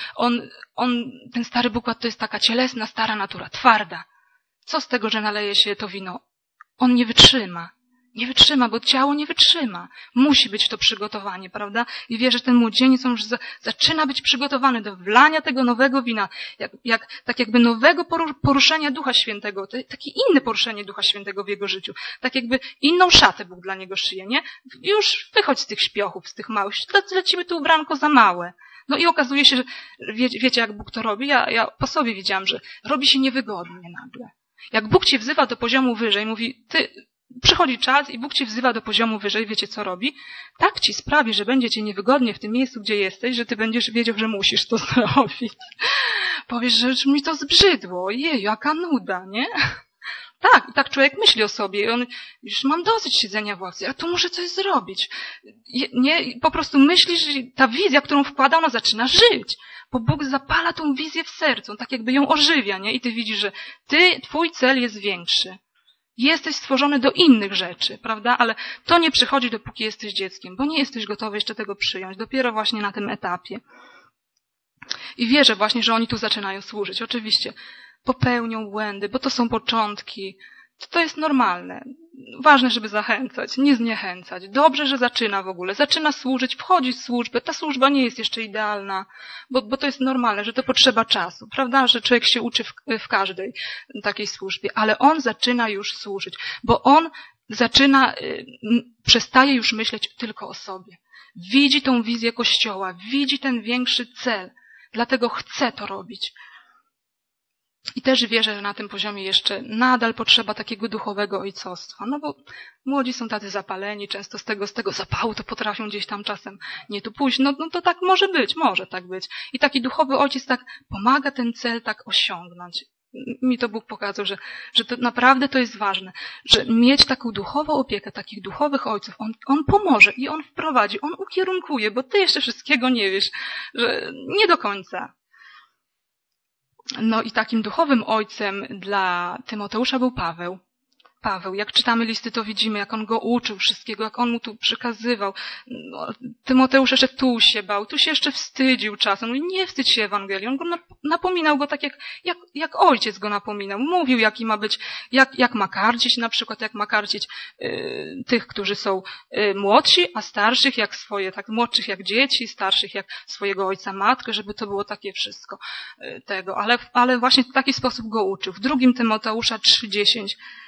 ten stary bukłak to jest taka cielesna, stara natura, twarda. Co z tego, że naleje się to wino? On nie wytrzyma. Nie wytrzyma, bo ciało nie wytrzyma. Musi być to przygotowanie, prawda? I wierzę, że ten młodzieniec on już zaczyna być przygotowany do wlania tego nowego wina. Tak jakby nowego poruszenia Ducha Świętego. Takie inne poruszenie Ducha Świętego w jego życiu. Tak jakby inną szatę Bóg dla niego szyje, nie? Już wychodź z tych śpiochów, z tych małych. Lecimy tu ubranko za małe. No i okazuje się, że wiecie, jak Bóg to robi? Ja po sobie widziałam, że robi się niewygodnie nagle. Jak Bóg cię wzywa do poziomu wyżej, mówi, przychodzi czas i Bóg cię wzywa do poziomu wyżej, wiecie co robi? Tak ci sprawi, że będzie ci niewygodnie w tym miejscu, gdzie jesteś, że ty będziesz wiedział, że musisz to zrobić. Powiesz, że mi to zbrzydło, jeju, jaka nuda, nie? Tak, i tak człowiek myśli o sobie. Już mam dosyć siedzenia w ławce, a tu muszę coś zrobić. Nie, po prostu myślisz, że ta wizja, którą wkłada, ona zaczyna żyć. Bo Bóg zapala tą wizję w sercu, on tak jakby ją ożywia, nie? I ty widzisz, że twój cel jest większy. Jesteś stworzony do innych rzeczy, prawda? Ale to nie przychodzi, dopóki jesteś dzieckiem, bo nie jesteś gotowy jeszcze tego przyjąć. Dopiero właśnie na tym etapie. I wierzę właśnie, że oni tu zaczynają służyć. Oczywiście popełnią błędy, bo to są początki. To jest normalne. Ważne, żeby zachęcać, nie zniechęcać. Dobrze, że zaczyna w ogóle. Zaczyna służyć, wchodzi w służbę. Ta służba nie jest jeszcze idealna, bo to jest normalne, że to potrzeba czasu, prawda? Że człowiek się uczy w każdej takiej służbie. Ale on zaczyna już służyć, bo on przestaje już myśleć tylko o sobie. Widzi tą wizję Kościoła, widzi ten większy cel. Dlatego chce to robić. I też wierzę, że na tym poziomie jeszcze nadal potrzeba takiego duchowego ojcostwa. No bo młodzi są tacy zapaleni, często z tego zapału to potrafią gdzieś tam czasem nie tu pójść. No to tak może być, może tak być. I taki duchowy ojciec tak pomaga ten cel tak osiągnąć. Mi to Bóg pokazał, że to naprawdę to jest ważne, że mieć taką duchową opiekę, takich duchowych ojców, on pomoże i on wprowadzi, on ukierunkuje, bo ty jeszcze wszystkiego nie wiesz, że nie do końca. No i takim duchowym ojcem dla Tymoteusza był Paweł. Jak czytamy listy, to widzimy, jak on go uczył wszystkiego, jak on mu tu przekazywał. No, Tymoteusz jeszcze tu się bał, tu się jeszcze wstydził czasem. Mówi, nie wstydź się Ewangelii. On go napominał go tak, jak ojciec go napominał. Mówił, jaki ma być, jak ma karcić, na przykład jak ma karcić tych, którzy są młodsi, a starszych jak swoje, tak młodszych jak dzieci, starszych jak swojego ojca, matkę, żeby to było takie wszystko tego. Ale właśnie w taki sposób go uczył. W 2 Tymoteusza 3:10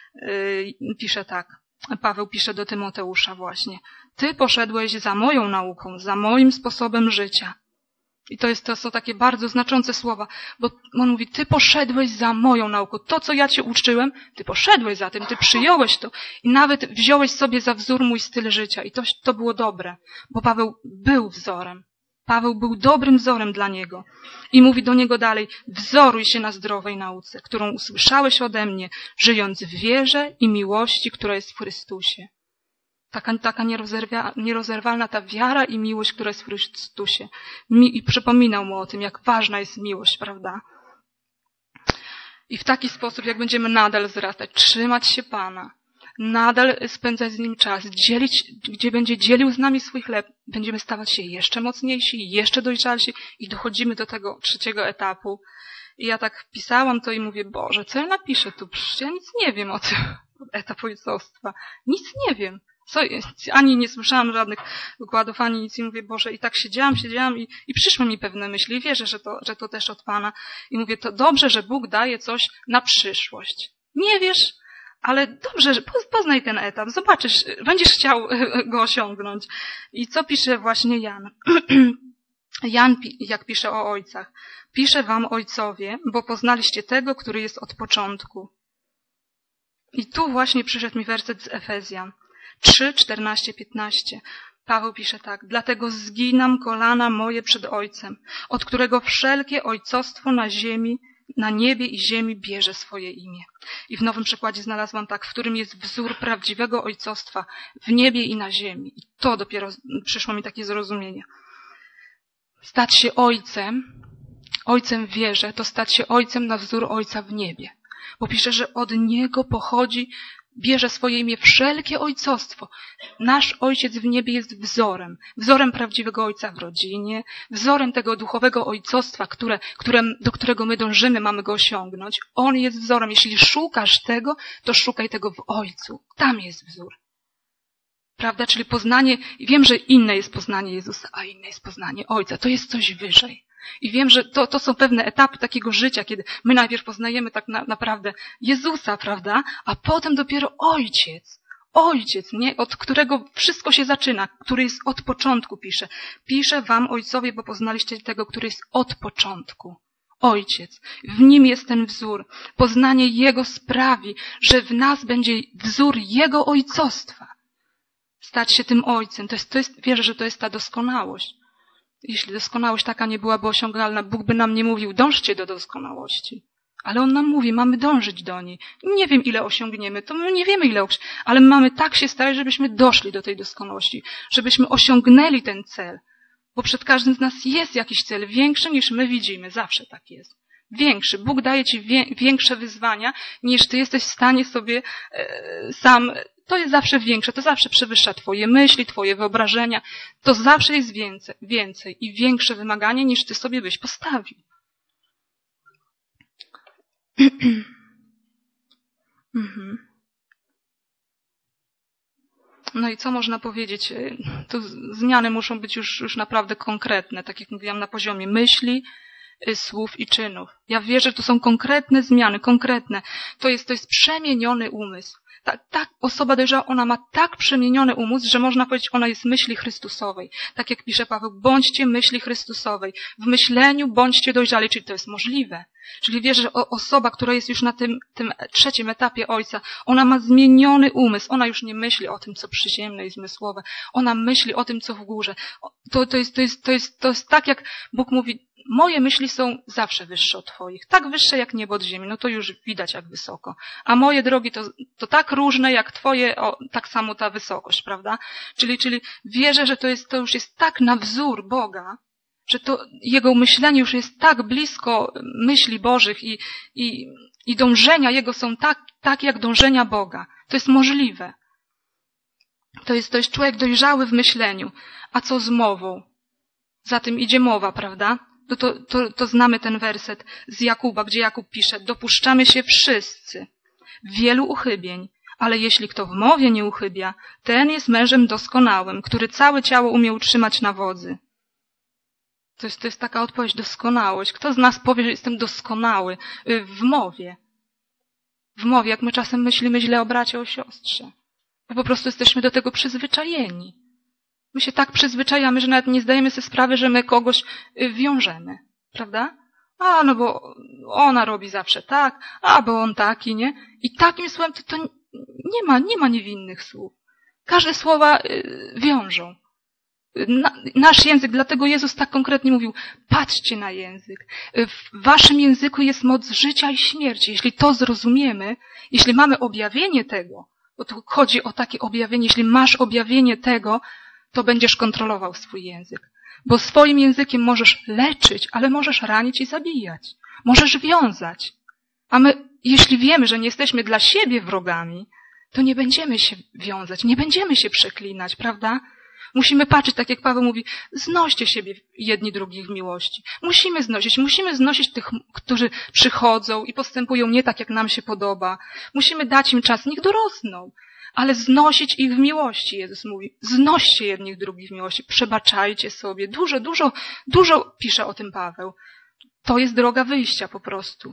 pisze tak. Paweł pisze do Tymoteusza właśnie. Ty poszedłeś za moją nauką, za moim sposobem życia. I to są takie bardzo znaczące słowa, bo on mówi, ty poszedłeś za moją nauką. To, co ja cię uczyłem, ty poszedłeś za tym, ty przyjąłeś to i nawet wziąłeś sobie za wzór mój styl życia. I to było dobre, bo Paweł był wzorem. Paweł był dobrym wzorem dla niego. I mówi do niego dalej, wzoruj się na zdrowej nauce, którą usłyszałeś ode mnie, żyjąc w wierze i miłości, która jest w Chrystusie. Taka nierozerwalna ta wiara i miłość, która jest w Chrystusie. I przypominał mu o tym, jak ważna jest miłość, prawda? I w taki sposób, jak będziemy nadal wzrastać, trzymać się Pana, nadal spędzać z Nim czas, gdzie będzie dzielił z nami swój chleb. Będziemy stawać się jeszcze mocniejsi, jeszcze dojrzalsi i dochodzimy do tego 3. etapu. I ja tak pisałam to i mówię, Boże, co ja napiszę tu? Przecież ja nic nie wiem o tym etap ojcostwa. Nic nie wiem. Ani nie słyszałam żadnych wykładów, ani nic. I mówię, Boże, i tak siedziałam i przyszły mi pewne myśli. I wierzę, że to też od Pana. I mówię, to dobrze, że Bóg daje coś na przyszłość. Nie wiesz, ale dobrze, że poznaj ten etap. Zobaczysz, będziesz chciał go osiągnąć. I co pisze właśnie Jan? Jan, jak pisze o ojcach. Piszę wam, ojcowie, bo poznaliście tego, który jest od początku. I tu właśnie przyszedł mi werset z Efezjan 3, 14, 15. Paweł pisze tak. Dlatego zginam kolana moje przed Ojcem, od którego wszelkie ojcostwo na ziemi, na niebie i ziemi bierze swoje imię. I w Nowym Przekładzie znalazłam tak, w którym jest wzór prawdziwego ojcostwa w niebie i na ziemi. I to dopiero przyszło mi takie zrozumienie. Stać się ojcem w wierze, to stać się ojcem na wzór Ojca w niebie. Bo pisze, że od Niego pochodzi, bierze swoje imię wszelkie ojcostwo. Nasz Ojciec w niebie jest wzorem prawdziwego Ojca w rodzinie, wzorem tego duchowego ojcostwa, do którego my dążymy, mamy go osiągnąć. On jest wzorem. Jeśli szukasz tego, to szukaj tego w Ojcu. Tam jest wzór. Prawda? Czyli poznanie, i wiem, że inne jest poznanie Jezusa, a inne jest poznanie Ojca. To jest coś wyżej. I wiem, że to są pewne etapy takiego życia, kiedy my najpierw poznajemy tak naprawdę Jezusa, prawda? A potem dopiero Ojciec, nie? Od którego wszystko się zaczyna, który jest od początku, pisze. Piszę wam, ojcowie, bo poznaliście tego, który jest od początku. Ojciec. W nim jest ten wzór. Poznanie Jego sprawi, że w nas będzie wzór Jego ojcostwa. Stać się tym Ojcem. Wierzę, że to jest ta doskonałość. Jeśli doskonałość taka nie byłaby osiągalna, Bóg by nam nie mówił, dążcie do doskonałości. Ale On nam mówi, mamy dążyć do niej. Nie wiem, ile osiągniemy, to my nie wiemy, ale mamy tak się starać, żebyśmy doszli do tej doskonałości, żebyśmy osiągnęli ten cel. Bo przed każdym z nas jest jakiś cel, większy niż my widzimy. Zawsze tak jest. Większy. Bóg daje ci większe wyzwania, niż ty jesteś w stanie sobie sam. To jest zawsze większe, to zawsze przewyższa twoje myśli, twoje wyobrażenia. To zawsze jest więcej i większe wymaganie, niż ty sobie byś postawił. No i co można powiedzieć? Tu zmiany muszą być już naprawdę konkretne, tak jak mówiłam, na poziomie myśli, słów i czynów. Ja wierzę, że to są konkretne zmiany, konkretne. To jest przemieniony umysł. Ta osoba dojrzała, ona ma tak przemieniony umysł, że można powiedzieć, ona jest myśli Chrystusowej. Tak jak pisze Paweł, bądźcie myśli Chrystusowej. W myśleniu bądźcie dojrzali, czyli to jest możliwe. Czyli wierzę, że osoba, która jest już na tym 3. etapie Ojca, ona ma zmieniony umysł. Ona już nie myśli o tym, co przyziemne i zmysłowe. Ona myśli o tym, co w górze. To jest tak, jak Bóg mówi, moje myśli są zawsze wyższe od twoich. Tak wyższe jak niebo od ziemi. No to już widać jak wysoko. A moje drogi to tak różne jak twoje, tak samo ta wysokość, prawda? Czyli wierzę, że to już jest tak na wzór Boga, że to Jego myślenie już jest tak blisko myśli Bożych i dążenia Jego są tak jak dążenia Boga. To jest możliwe. To jest człowiek dojrzały w myśleniu. A co z mową? Za tym idzie mowa, prawda? To znamy ten werset z Jakuba, gdzie Jakub pisze, dopuszczamy się wszyscy wielu uchybień, ale jeśli kto w mowie nie uchybia, ten jest mężem doskonałym, który całe ciało umie utrzymać na wodzy. To jest taka odpowiedź, doskonałość. Kto z nas powie, że jestem doskonały w mowie? W mowie, jak my czasem myślimy źle o bracie, o siostrze. My po prostu jesteśmy do tego przyzwyczajeni. My się tak przyzwyczajamy, że nawet nie zdajemy sobie sprawy, że my kogoś wiążemy. Prawda? No bo ona robi zawsze tak, bo on taki, nie? I takim słowem to nie ma niewinnych słów. Każde słowa wiążą. Nasz język, dlatego Jezus tak konkretnie mówił, patrzcie na język. W waszym języku jest moc życia i śmierci. Jeśli to zrozumiemy, jeśli mamy objawienie tego, bo tu chodzi o takie objawienie, jeśli masz objawienie tego, to będziesz kontrolował swój język. Bo swoim językiem możesz leczyć, ale możesz ranić i zabijać. Możesz wiązać. A my, jeśli wiemy, że nie jesteśmy dla siebie wrogami, to nie będziemy się wiązać, nie będziemy się przeklinać, prawda? Musimy patrzeć, tak jak Paweł mówi, znoście siebie jedni drugich w miłości. Musimy znosić tych, którzy przychodzą i postępują nie tak, jak nam się podoba. Musimy dać im czas, niech dorosną, ale znosić ich w miłości, Jezus mówi. Znoście jednych drugich w miłości, przebaczajcie sobie. Dużo pisze o tym Paweł. To jest droga wyjścia po prostu.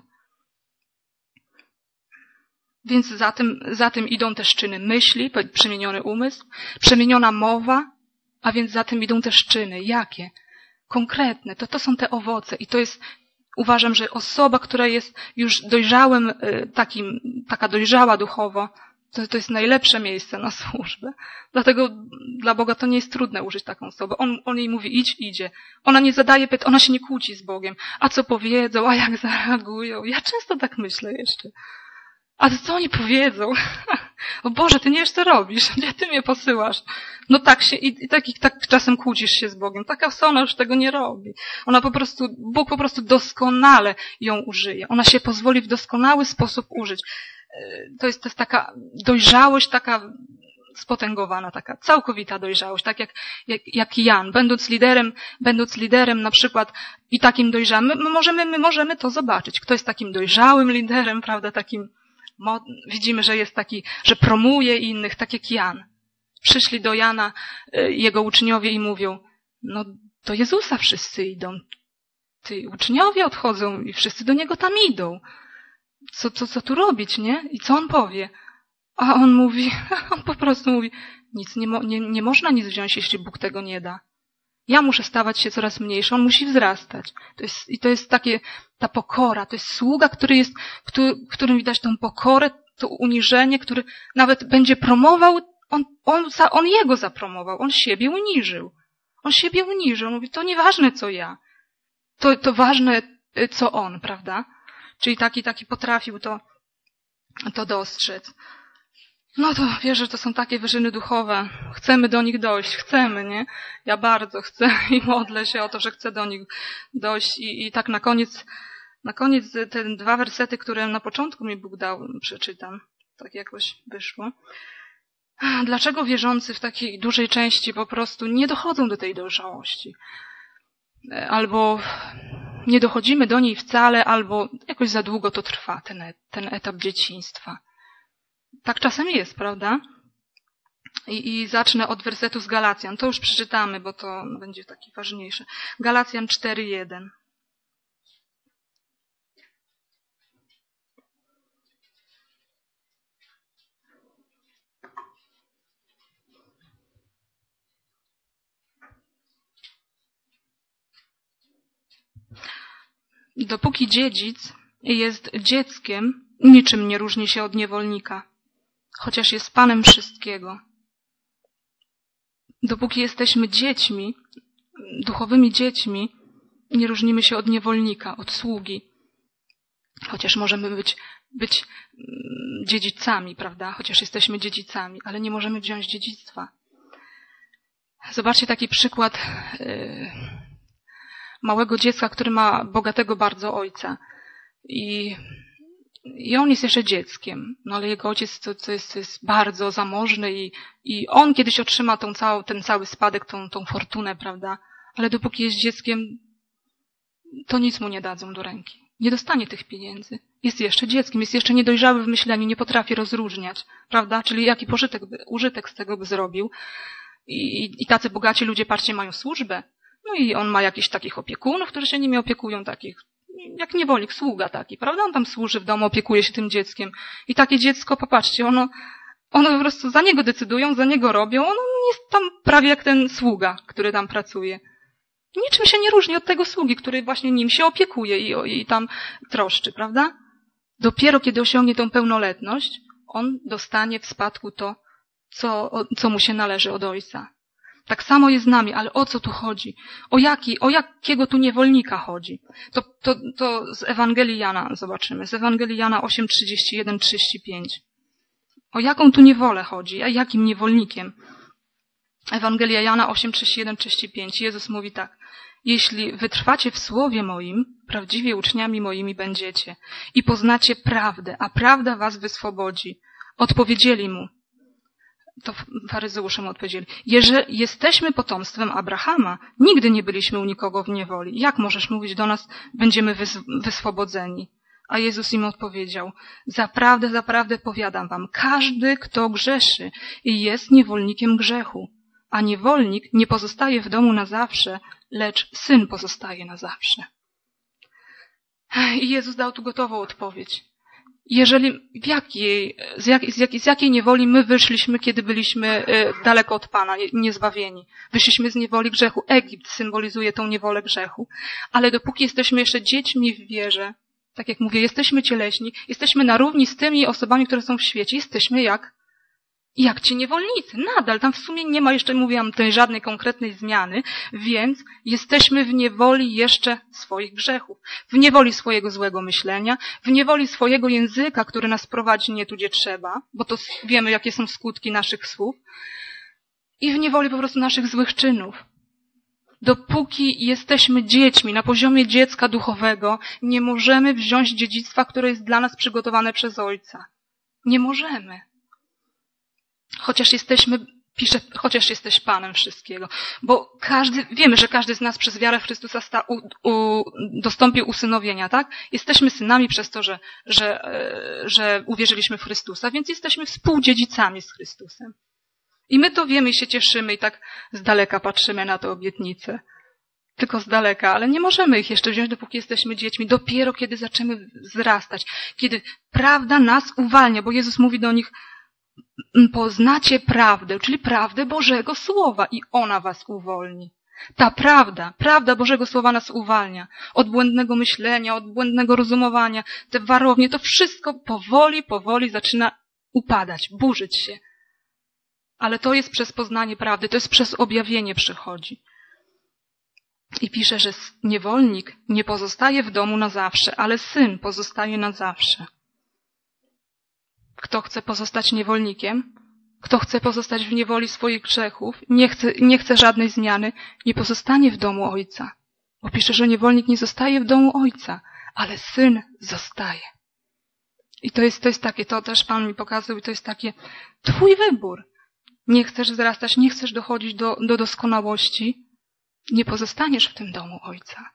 Więc za tym idą też czyny myśli, przemieniony umysł, przemieniona mowa, a więc za tym idą też czyny. Jakie? Konkretne. To są te owoce. I to jest, uważam, że osoba, która jest już dojrzałym, taka dojrzała duchowo, to jest najlepsze miejsce na służbę. Dlatego dla Boga to nie jest trudne użyć taką osobę. On jej mówi, idź, idzie. Ona nie zadaje pytań, ona się nie kłóci z Bogiem. A co powiedzą, a jak zareagują? Ja często tak myślę jeszcze. A co oni powiedzą? O Boże, Ty nie wiesz, co robisz. Gdzie Ty mnie posyłasz? No tak się, tak czasem kłócisz się z Bogiem. Taka ona już tego nie robi. Bóg po prostu doskonale ją użyje. Ona się pozwoli w doskonały sposób użyć. To jest taka dojrzałość, taka spotęgowana, taka całkowita dojrzałość. Tak jak Jan, będąc liderem na przykład i takim dojrzałym, my możemy to zobaczyć. Kto jest takim dojrzałym liderem, prawda, takim, widzimy, że jest taki, że promuje innych, tak jak Jan. Przyszli do Jana jego uczniowie i mówią, no do Jezusa wszyscy idą. Ty uczniowie odchodzą i wszyscy do Niego tam idą. Co tu robić, nie? I co on powie? A on po prostu mówi, nie można nic wziąć, jeśli Bóg tego nie da. Ja muszę stawać się coraz mniejszy, on musi wzrastać. To jest ta pokora, to jest sługa, w którym widać tą pokorę, to uniżenie, który nawet będzie promował, on jego zapromował, on siebie uniżył. Mówi, to nieważne co ja. To ważne co on, prawda? Czyli taki potrafił to dostrzec. No to wierzę, że to są takie wyżyny duchowe. Chcemy do nich dojść. Chcemy, nie? Ja bardzo chcę i modlę się o to, że chcę do nich dojść. I tak na koniec te 2 wersety, które na początku mi Bóg dał, przeczytam. Tak jakoś wyszło. Dlaczego wierzący w takiej dużej części po prostu nie dochodzą do tej dojrzałości? Albo nie dochodzimy do niej wcale, albo jakoś za długo to trwa, ten etap dzieciństwa. Tak czasem jest, prawda? I zacznę od wersetu z Galacjan. To już przeczytamy, bo to będzie takie ważniejsze. Galacjan 4:1. Dopóki dziedzic jest dzieckiem, niczym nie różni się od niewolnika, chociaż jest panem wszystkiego. Dopóki jesteśmy dziećmi, duchowymi dziećmi, nie różnimy się od niewolnika, od sługi. Chociaż możemy być dziedzicami, prawda? Chociaż jesteśmy dziedzicami, ale nie możemy wziąć dziedzictwa. Zobaczcie taki przykład małego dziecka, który ma bogatego bardzo ojca. I on jest jeszcze dzieckiem, no ale jego ojciec to jest bardzo zamożny i on kiedyś otrzyma ten cały spadek, tą fortunę, prawda? Ale dopóki jest dzieckiem, to nic mu nie dadzą do ręki. Nie dostanie tych pieniędzy. Jest jeszcze dzieckiem, jest jeszcze niedojrzały w myśleniu, nie potrafi rozróżniać, prawda? Czyli jaki użytek z tego by zrobił. I tacy bogaci ludzie, patrzcie, mają służbę. No i on ma jakichś takich opiekunów, którzy się nimi opiekują, takich jak niewolnik, sługa taki, prawda? On tam służy w domu, opiekuje się tym dzieckiem. I takie dziecko, popatrzcie, ono po prostu za niego decydują, za niego robią. Ono jest tam prawie jak ten sługa, który tam pracuje. Niczym się nie różni od tego sługi, który właśnie nim się opiekuje i tam troszczy, prawda? Dopiero kiedy osiągnie tą pełnoletność, on dostanie w spadku to, co mu się należy od ojca. Tak samo jest z nami, ale o co tu chodzi? O jakiego tu niewolnika chodzi? To z Ewangelii Jana zobaczymy. Z Ewangelii Jana 8:31-35. O jaką tu niewolę chodzi? A jakim niewolnikiem? Ewangelia Jana 8:31-35. Jezus mówi tak. Jeśli wytrwacie w słowie moim, prawdziwie uczniami moimi będziecie i poznacie prawdę, a prawda was wyswobodzi. Odpowiedzieli mu, to faryzeusze mu odpowiedzieli, jeżeli jesteśmy potomstwem Abrahama, nigdy nie byliśmy u nikogo w niewoli. Jak możesz mówić do nas, będziemy wyswobodzeni? A Jezus im odpowiedział, zaprawdę, zaprawdę powiadam wam, każdy, kto grzeszy, jest niewolnikiem grzechu, a niewolnik nie pozostaje w domu na zawsze, lecz syn pozostaje na zawsze. I Jezus dał tu gotową odpowiedź. Jeżeli, z jakiej niewoli my wyszliśmy, kiedy byliśmy daleko od Pana, niezbawieni? Wyszliśmy z niewoli grzechu. Egipt symbolizuje tą niewolę grzechu. Ale dopóki jesteśmy jeszcze dziećmi w wierze, tak jak mówię, jesteśmy cieleśni, jesteśmy na równi z tymi osobami, które są w świecie, jesteśmy jak ci niewolnicy. Nadal, tam w sumie nie ma jeszcze, mówiłam, tej żadnej konkretnej zmiany, więc jesteśmy w niewoli jeszcze swoich grzechów, w niewoli swojego złego myślenia, w niewoli swojego języka, który nas prowadzi nie tu, gdzie trzeba, bo to wiemy, jakie są skutki naszych słów, i w niewoli po prostu naszych złych czynów. Dopóki jesteśmy dziećmi na poziomie dziecka duchowego, nie możemy wziąć dziedzictwa, które jest dla nas przygotowane przez Ojca. Nie możemy. Chociaż jesteś Panem wszystkiego. Bo wiemy, że każdy z nas przez wiarę w Chrystusa dostąpił usynowienia, tak? Jesteśmy synami przez to, że uwierzyliśmy w Chrystusa, więc jesteśmy współdziedzicami z Chrystusem. I my to wiemy i się cieszymy i tak z daleka patrzymy na te obietnice. Tylko z daleka, ale nie możemy ich jeszcze wziąć, dopóki jesteśmy dziećmi. Dopiero kiedy zaczniemy wzrastać, kiedy prawda nas uwalnia, bo Jezus mówi do nich, poznacie prawdę, czyli prawdę Bożego Słowa i ona was uwolni. Ta prawda Bożego Słowa nas uwalnia od błędnego myślenia, od błędnego rozumowania. Te warownie, to wszystko powoli zaczyna upadać, burzyć się. Ale to jest przez poznanie prawdy, to jest przez objawienie przychodzi. I pisze, że niewolnik nie pozostaje w domu na zawsze, ale syn pozostaje na zawsze. Kto chce pozostać niewolnikiem, kto chce pozostać w niewoli swoich grzechów, nie chce żadnej zmiany, nie pozostanie w domu Ojca. Bo pisze, że niewolnik nie zostaje w domu Ojca, ale syn zostaje. I to jest takie, to też Pan mi pokazał, i to jest takie, twój wybór. Nie chcesz wzrastać, nie chcesz dochodzić do doskonałości, nie pozostaniesz w tym domu Ojca.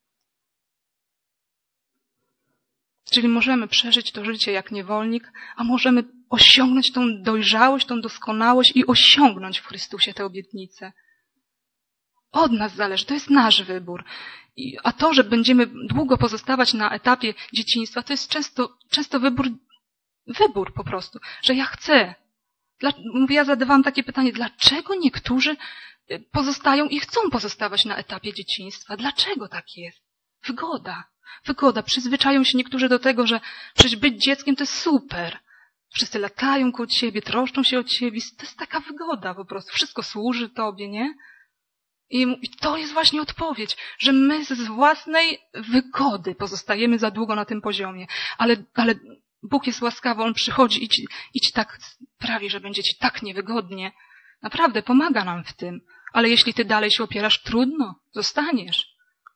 Czyli możemy przeżyć to życie jak niewolnik, a możemy osiągnąć tą dojrzałość, tą doskonałość i osiągnąć w Chrystusie te obietnice. Od nas zależy, to jest nasz wybór. A to, że będziemy długo pozostawać na etapie dzieciństwa, to jest często wybór po prostu, że ja chcę. Ja zadawałam takie pytanie, dlaczego niektórzy pozostają i chcą pozostawać na etapie dzieciństwa? Dlaczego tak jest? Wygoda. Przyzwyczają się niektórzy do tego, że przecież być dzieckiem to jest super. Wszyscy latają koło ciebie, troszczą się o ciebie. To jest taka wygoda po prostu. Wszystko służy tobie, nie? I to jest właśnie odpowiedź, że my z własnej wygody pozostajemy za długo na tym poziomie. Ale Bóg jest łaskawy, On przychodzi i ci tak sprawi, że będzie ci tak niewygodnie. Naprawdę pomaga nam w tym. Ale jeśli ty dalej się opierasz, trudno, zostaniesz.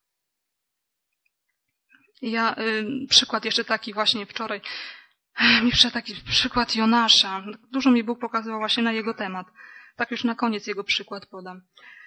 Ja przykład jeszcze taki właśnie wczoraj, mi przyszedł taki przykład Jonasza. Dużo mi Bóg pokazywał właśnie na jego temat. Tak już na koniec jego przykład podam.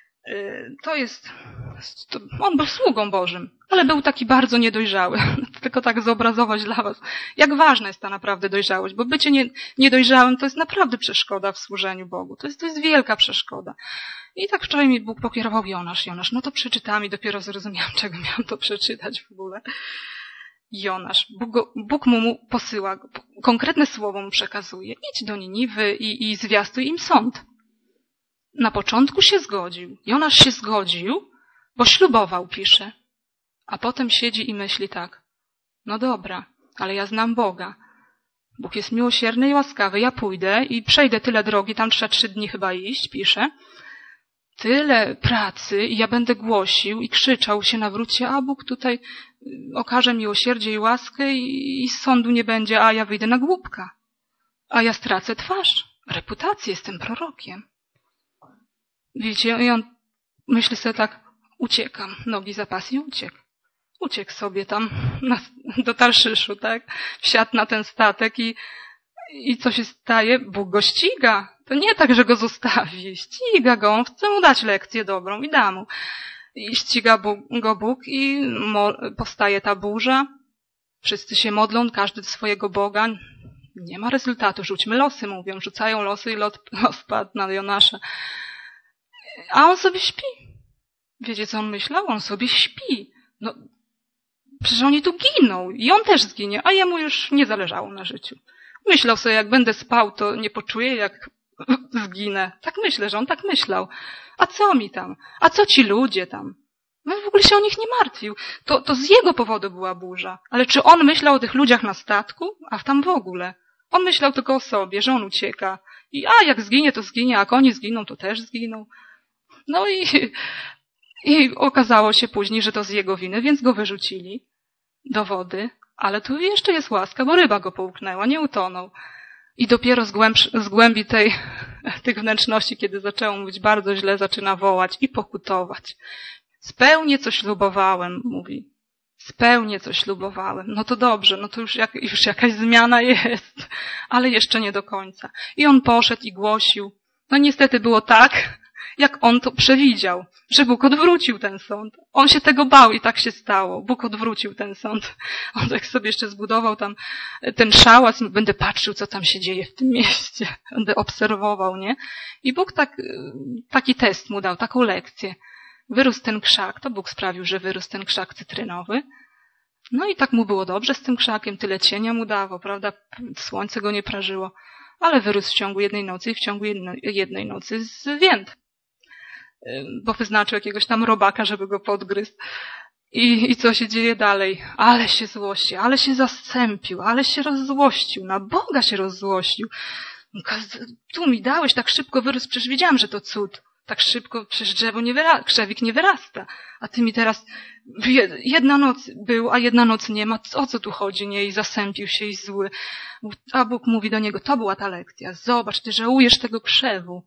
On był sługą Bożym, ale był taki bardzo niedojrzały. Tylko tak zobrazować dla was, jak ważna jest ta naprawdę dojrzałość, bo bycie niedojrzałym to jest naprawdę przeszkoda w służeniu Bogu. To jest wielka przeszkoda. I tak wczoraj mi Bóg pokierował Jonasz, no to przeczytałam i dopiero zrozumiałam, czego miałam to przeczytać w ogóle. Jonasz, Bóg mu posyła, konkretne słowo mu przekazuje. Idź do Niniwy i zwiastuj im sąd. Na początku się zgodził. Jonasz się zgodził, bo ślubował, pisze. A potem siedzi i myśli tak. No dobra, ale ja znam Boga. Bóg jest miłosierny i łaskawy. Ja pójdę i przejdę tyle drogi, tam trzeba 3 dni chyba iść, pisze. Tyle pracy i ja będę głosił i krzyczał się nawróćcie, a Bóg tutaj okaże miłosierdzie i łaskę i sądu nie będzie, a ja wyjdę na głupka. A ja stracę twarz, reputację, jestem prorokiem. Wiecie, i on myśli sobie tak, uciekam, nogi za pas i uciekł. Uciekł sobie tam do Tarszyszu, tak? Wsiadł na ten statek I co się staje? Bóg go ściga. To nie tak, że go zostawi. Ściga go. On chce mu dać lekcję dobrą i da mu. I ściga go Bóg i powstaje ta burza. Wszyscy się modlą, każdy do swojego Boga. Nie ma rezultatu. Rzućmy losy, mówią. Rzucają losy i los padł na Jonasza. A on sobie śpi. Wiecie, co on myślał? On sobie śpi. No, przecież oni tu giną. I on też zginie, a jemu już nie zależało na życiu. Myślał sobie, jak będę spał, to nie poczuję, jak zginę. Tak myślę, że on tak myślał. A co mi tam? A co ci ludzie tam? No w ogóle się o nich nie martwił. To z jego powodu była burza. Ale czy on myślał o tych ludziach na statku? A tam w ogóle. On myślał tylko o sobie, że on ucieka. I jak zginie, to zginie, a jak oni zginą, to też zginą. No i okazało się później, że to z jego winy, więc go wyrzucili do wody. Ale tu jeszcze jest łaska, bo ryba go połknęła, nie utonął. I dopiero z głębi tych wnętrzności, kiedy zaczęło mówić bardzo źle, zaczyna wołać i pokutować. Spełnię, co ślubowałem, mówi. Spełnię, co ślubowałem. No to dobrze, no to już jakaś zmiana jest, ale jeszcze nie do końca. I on poszedł i głosił. No niestety było tak, jak on to przewidział, że Bóg odwrócił ten sąd. On się tego bał i tak się stało. Bóg odwrócił ten sąd. On tak sobie jeszcze zbudował tam ten szałas, będę patrzył, co tam się dzieje w tym mieście. Będę obserwował, nie? I Bóg taki test mu dał, taką lekcję. Wyrósł ten krzak, to Bóg sprawił, że wyrósł ten krzak cytrynowy. No i tak mu było dobrze z tym krzakiem, tyle cienia mu dawał, prawda? Słońce go nie prażyło, ale wyrósł w ciągu jednej nocy i w ciągu jednej nocy zwiędł. Bo wyznaczył jakiegoś tam robaka, żeby go podgryzł. I co się dzieje dalej? Ale się złości, ale się zasępił, ale się rozzłościł, na Boga się rozzłościł. Tu mi dałeś, tak szybko wyrósł, przecież wiedziałam, że to cud. Tak szybko, przecież krzewik nie wyrasta. A ty mi teraz, jedna noc był, a jedna noc nie ma. O co tu chodzi, nie? I zasępił się i zły. A Bóg mówi do niego, to była ta lekcja. Zobacz, ty żałujesz tego krzewu.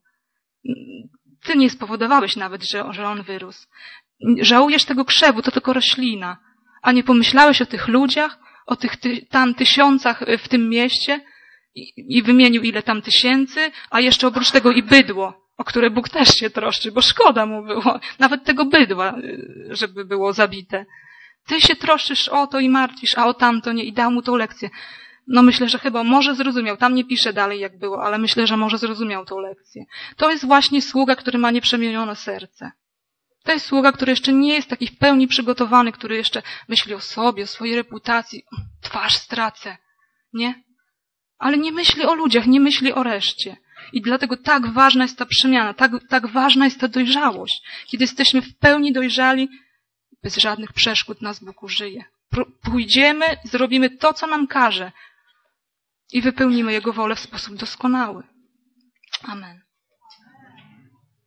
Ty nie spowodowałeś nawet, że on wyrósł. Żałujesz tego krzewu, to tylko roślina. A nie pomyślałeś o tych ludziach, o tych tam tysiącach w tym mieście i wymienił ile tam tysięcy, a jeszcze oprócz tego i bydło, o które Bóg też się troszczy, bo szkoda mu było, nawet tego bydła, żeby było zabite. Ty się troszczysz o to i martwisz, a o tamto nie i dał mu tą lekcję. No myślę, że chyba może zrozumiał. Tam nie pisze dalej jak było, ale myślę, że może zrozumiał tą lekcję. To jest właśnie sługa, który ma nieprzemienione serce. To jest sługa, który jeszcze nie jest taki w pełni przygotowany, który jeszcze myśli o sobie, o swojej reputacji. Twarz stracę, nie? Ale nie myśli o ludziach, nie myśli o reszcie. I dlatego tak ważna jest ta przemiana, tak ważna jest ta dojrzałość. Kiedy jesteśmy w pełni dojrzali, bez żadnych przeszkód nas Bóg użyje. Pójdziemy, zrobimy to, co nam każe i wypełnimy Jego wolę w sposób doskonały. Amen.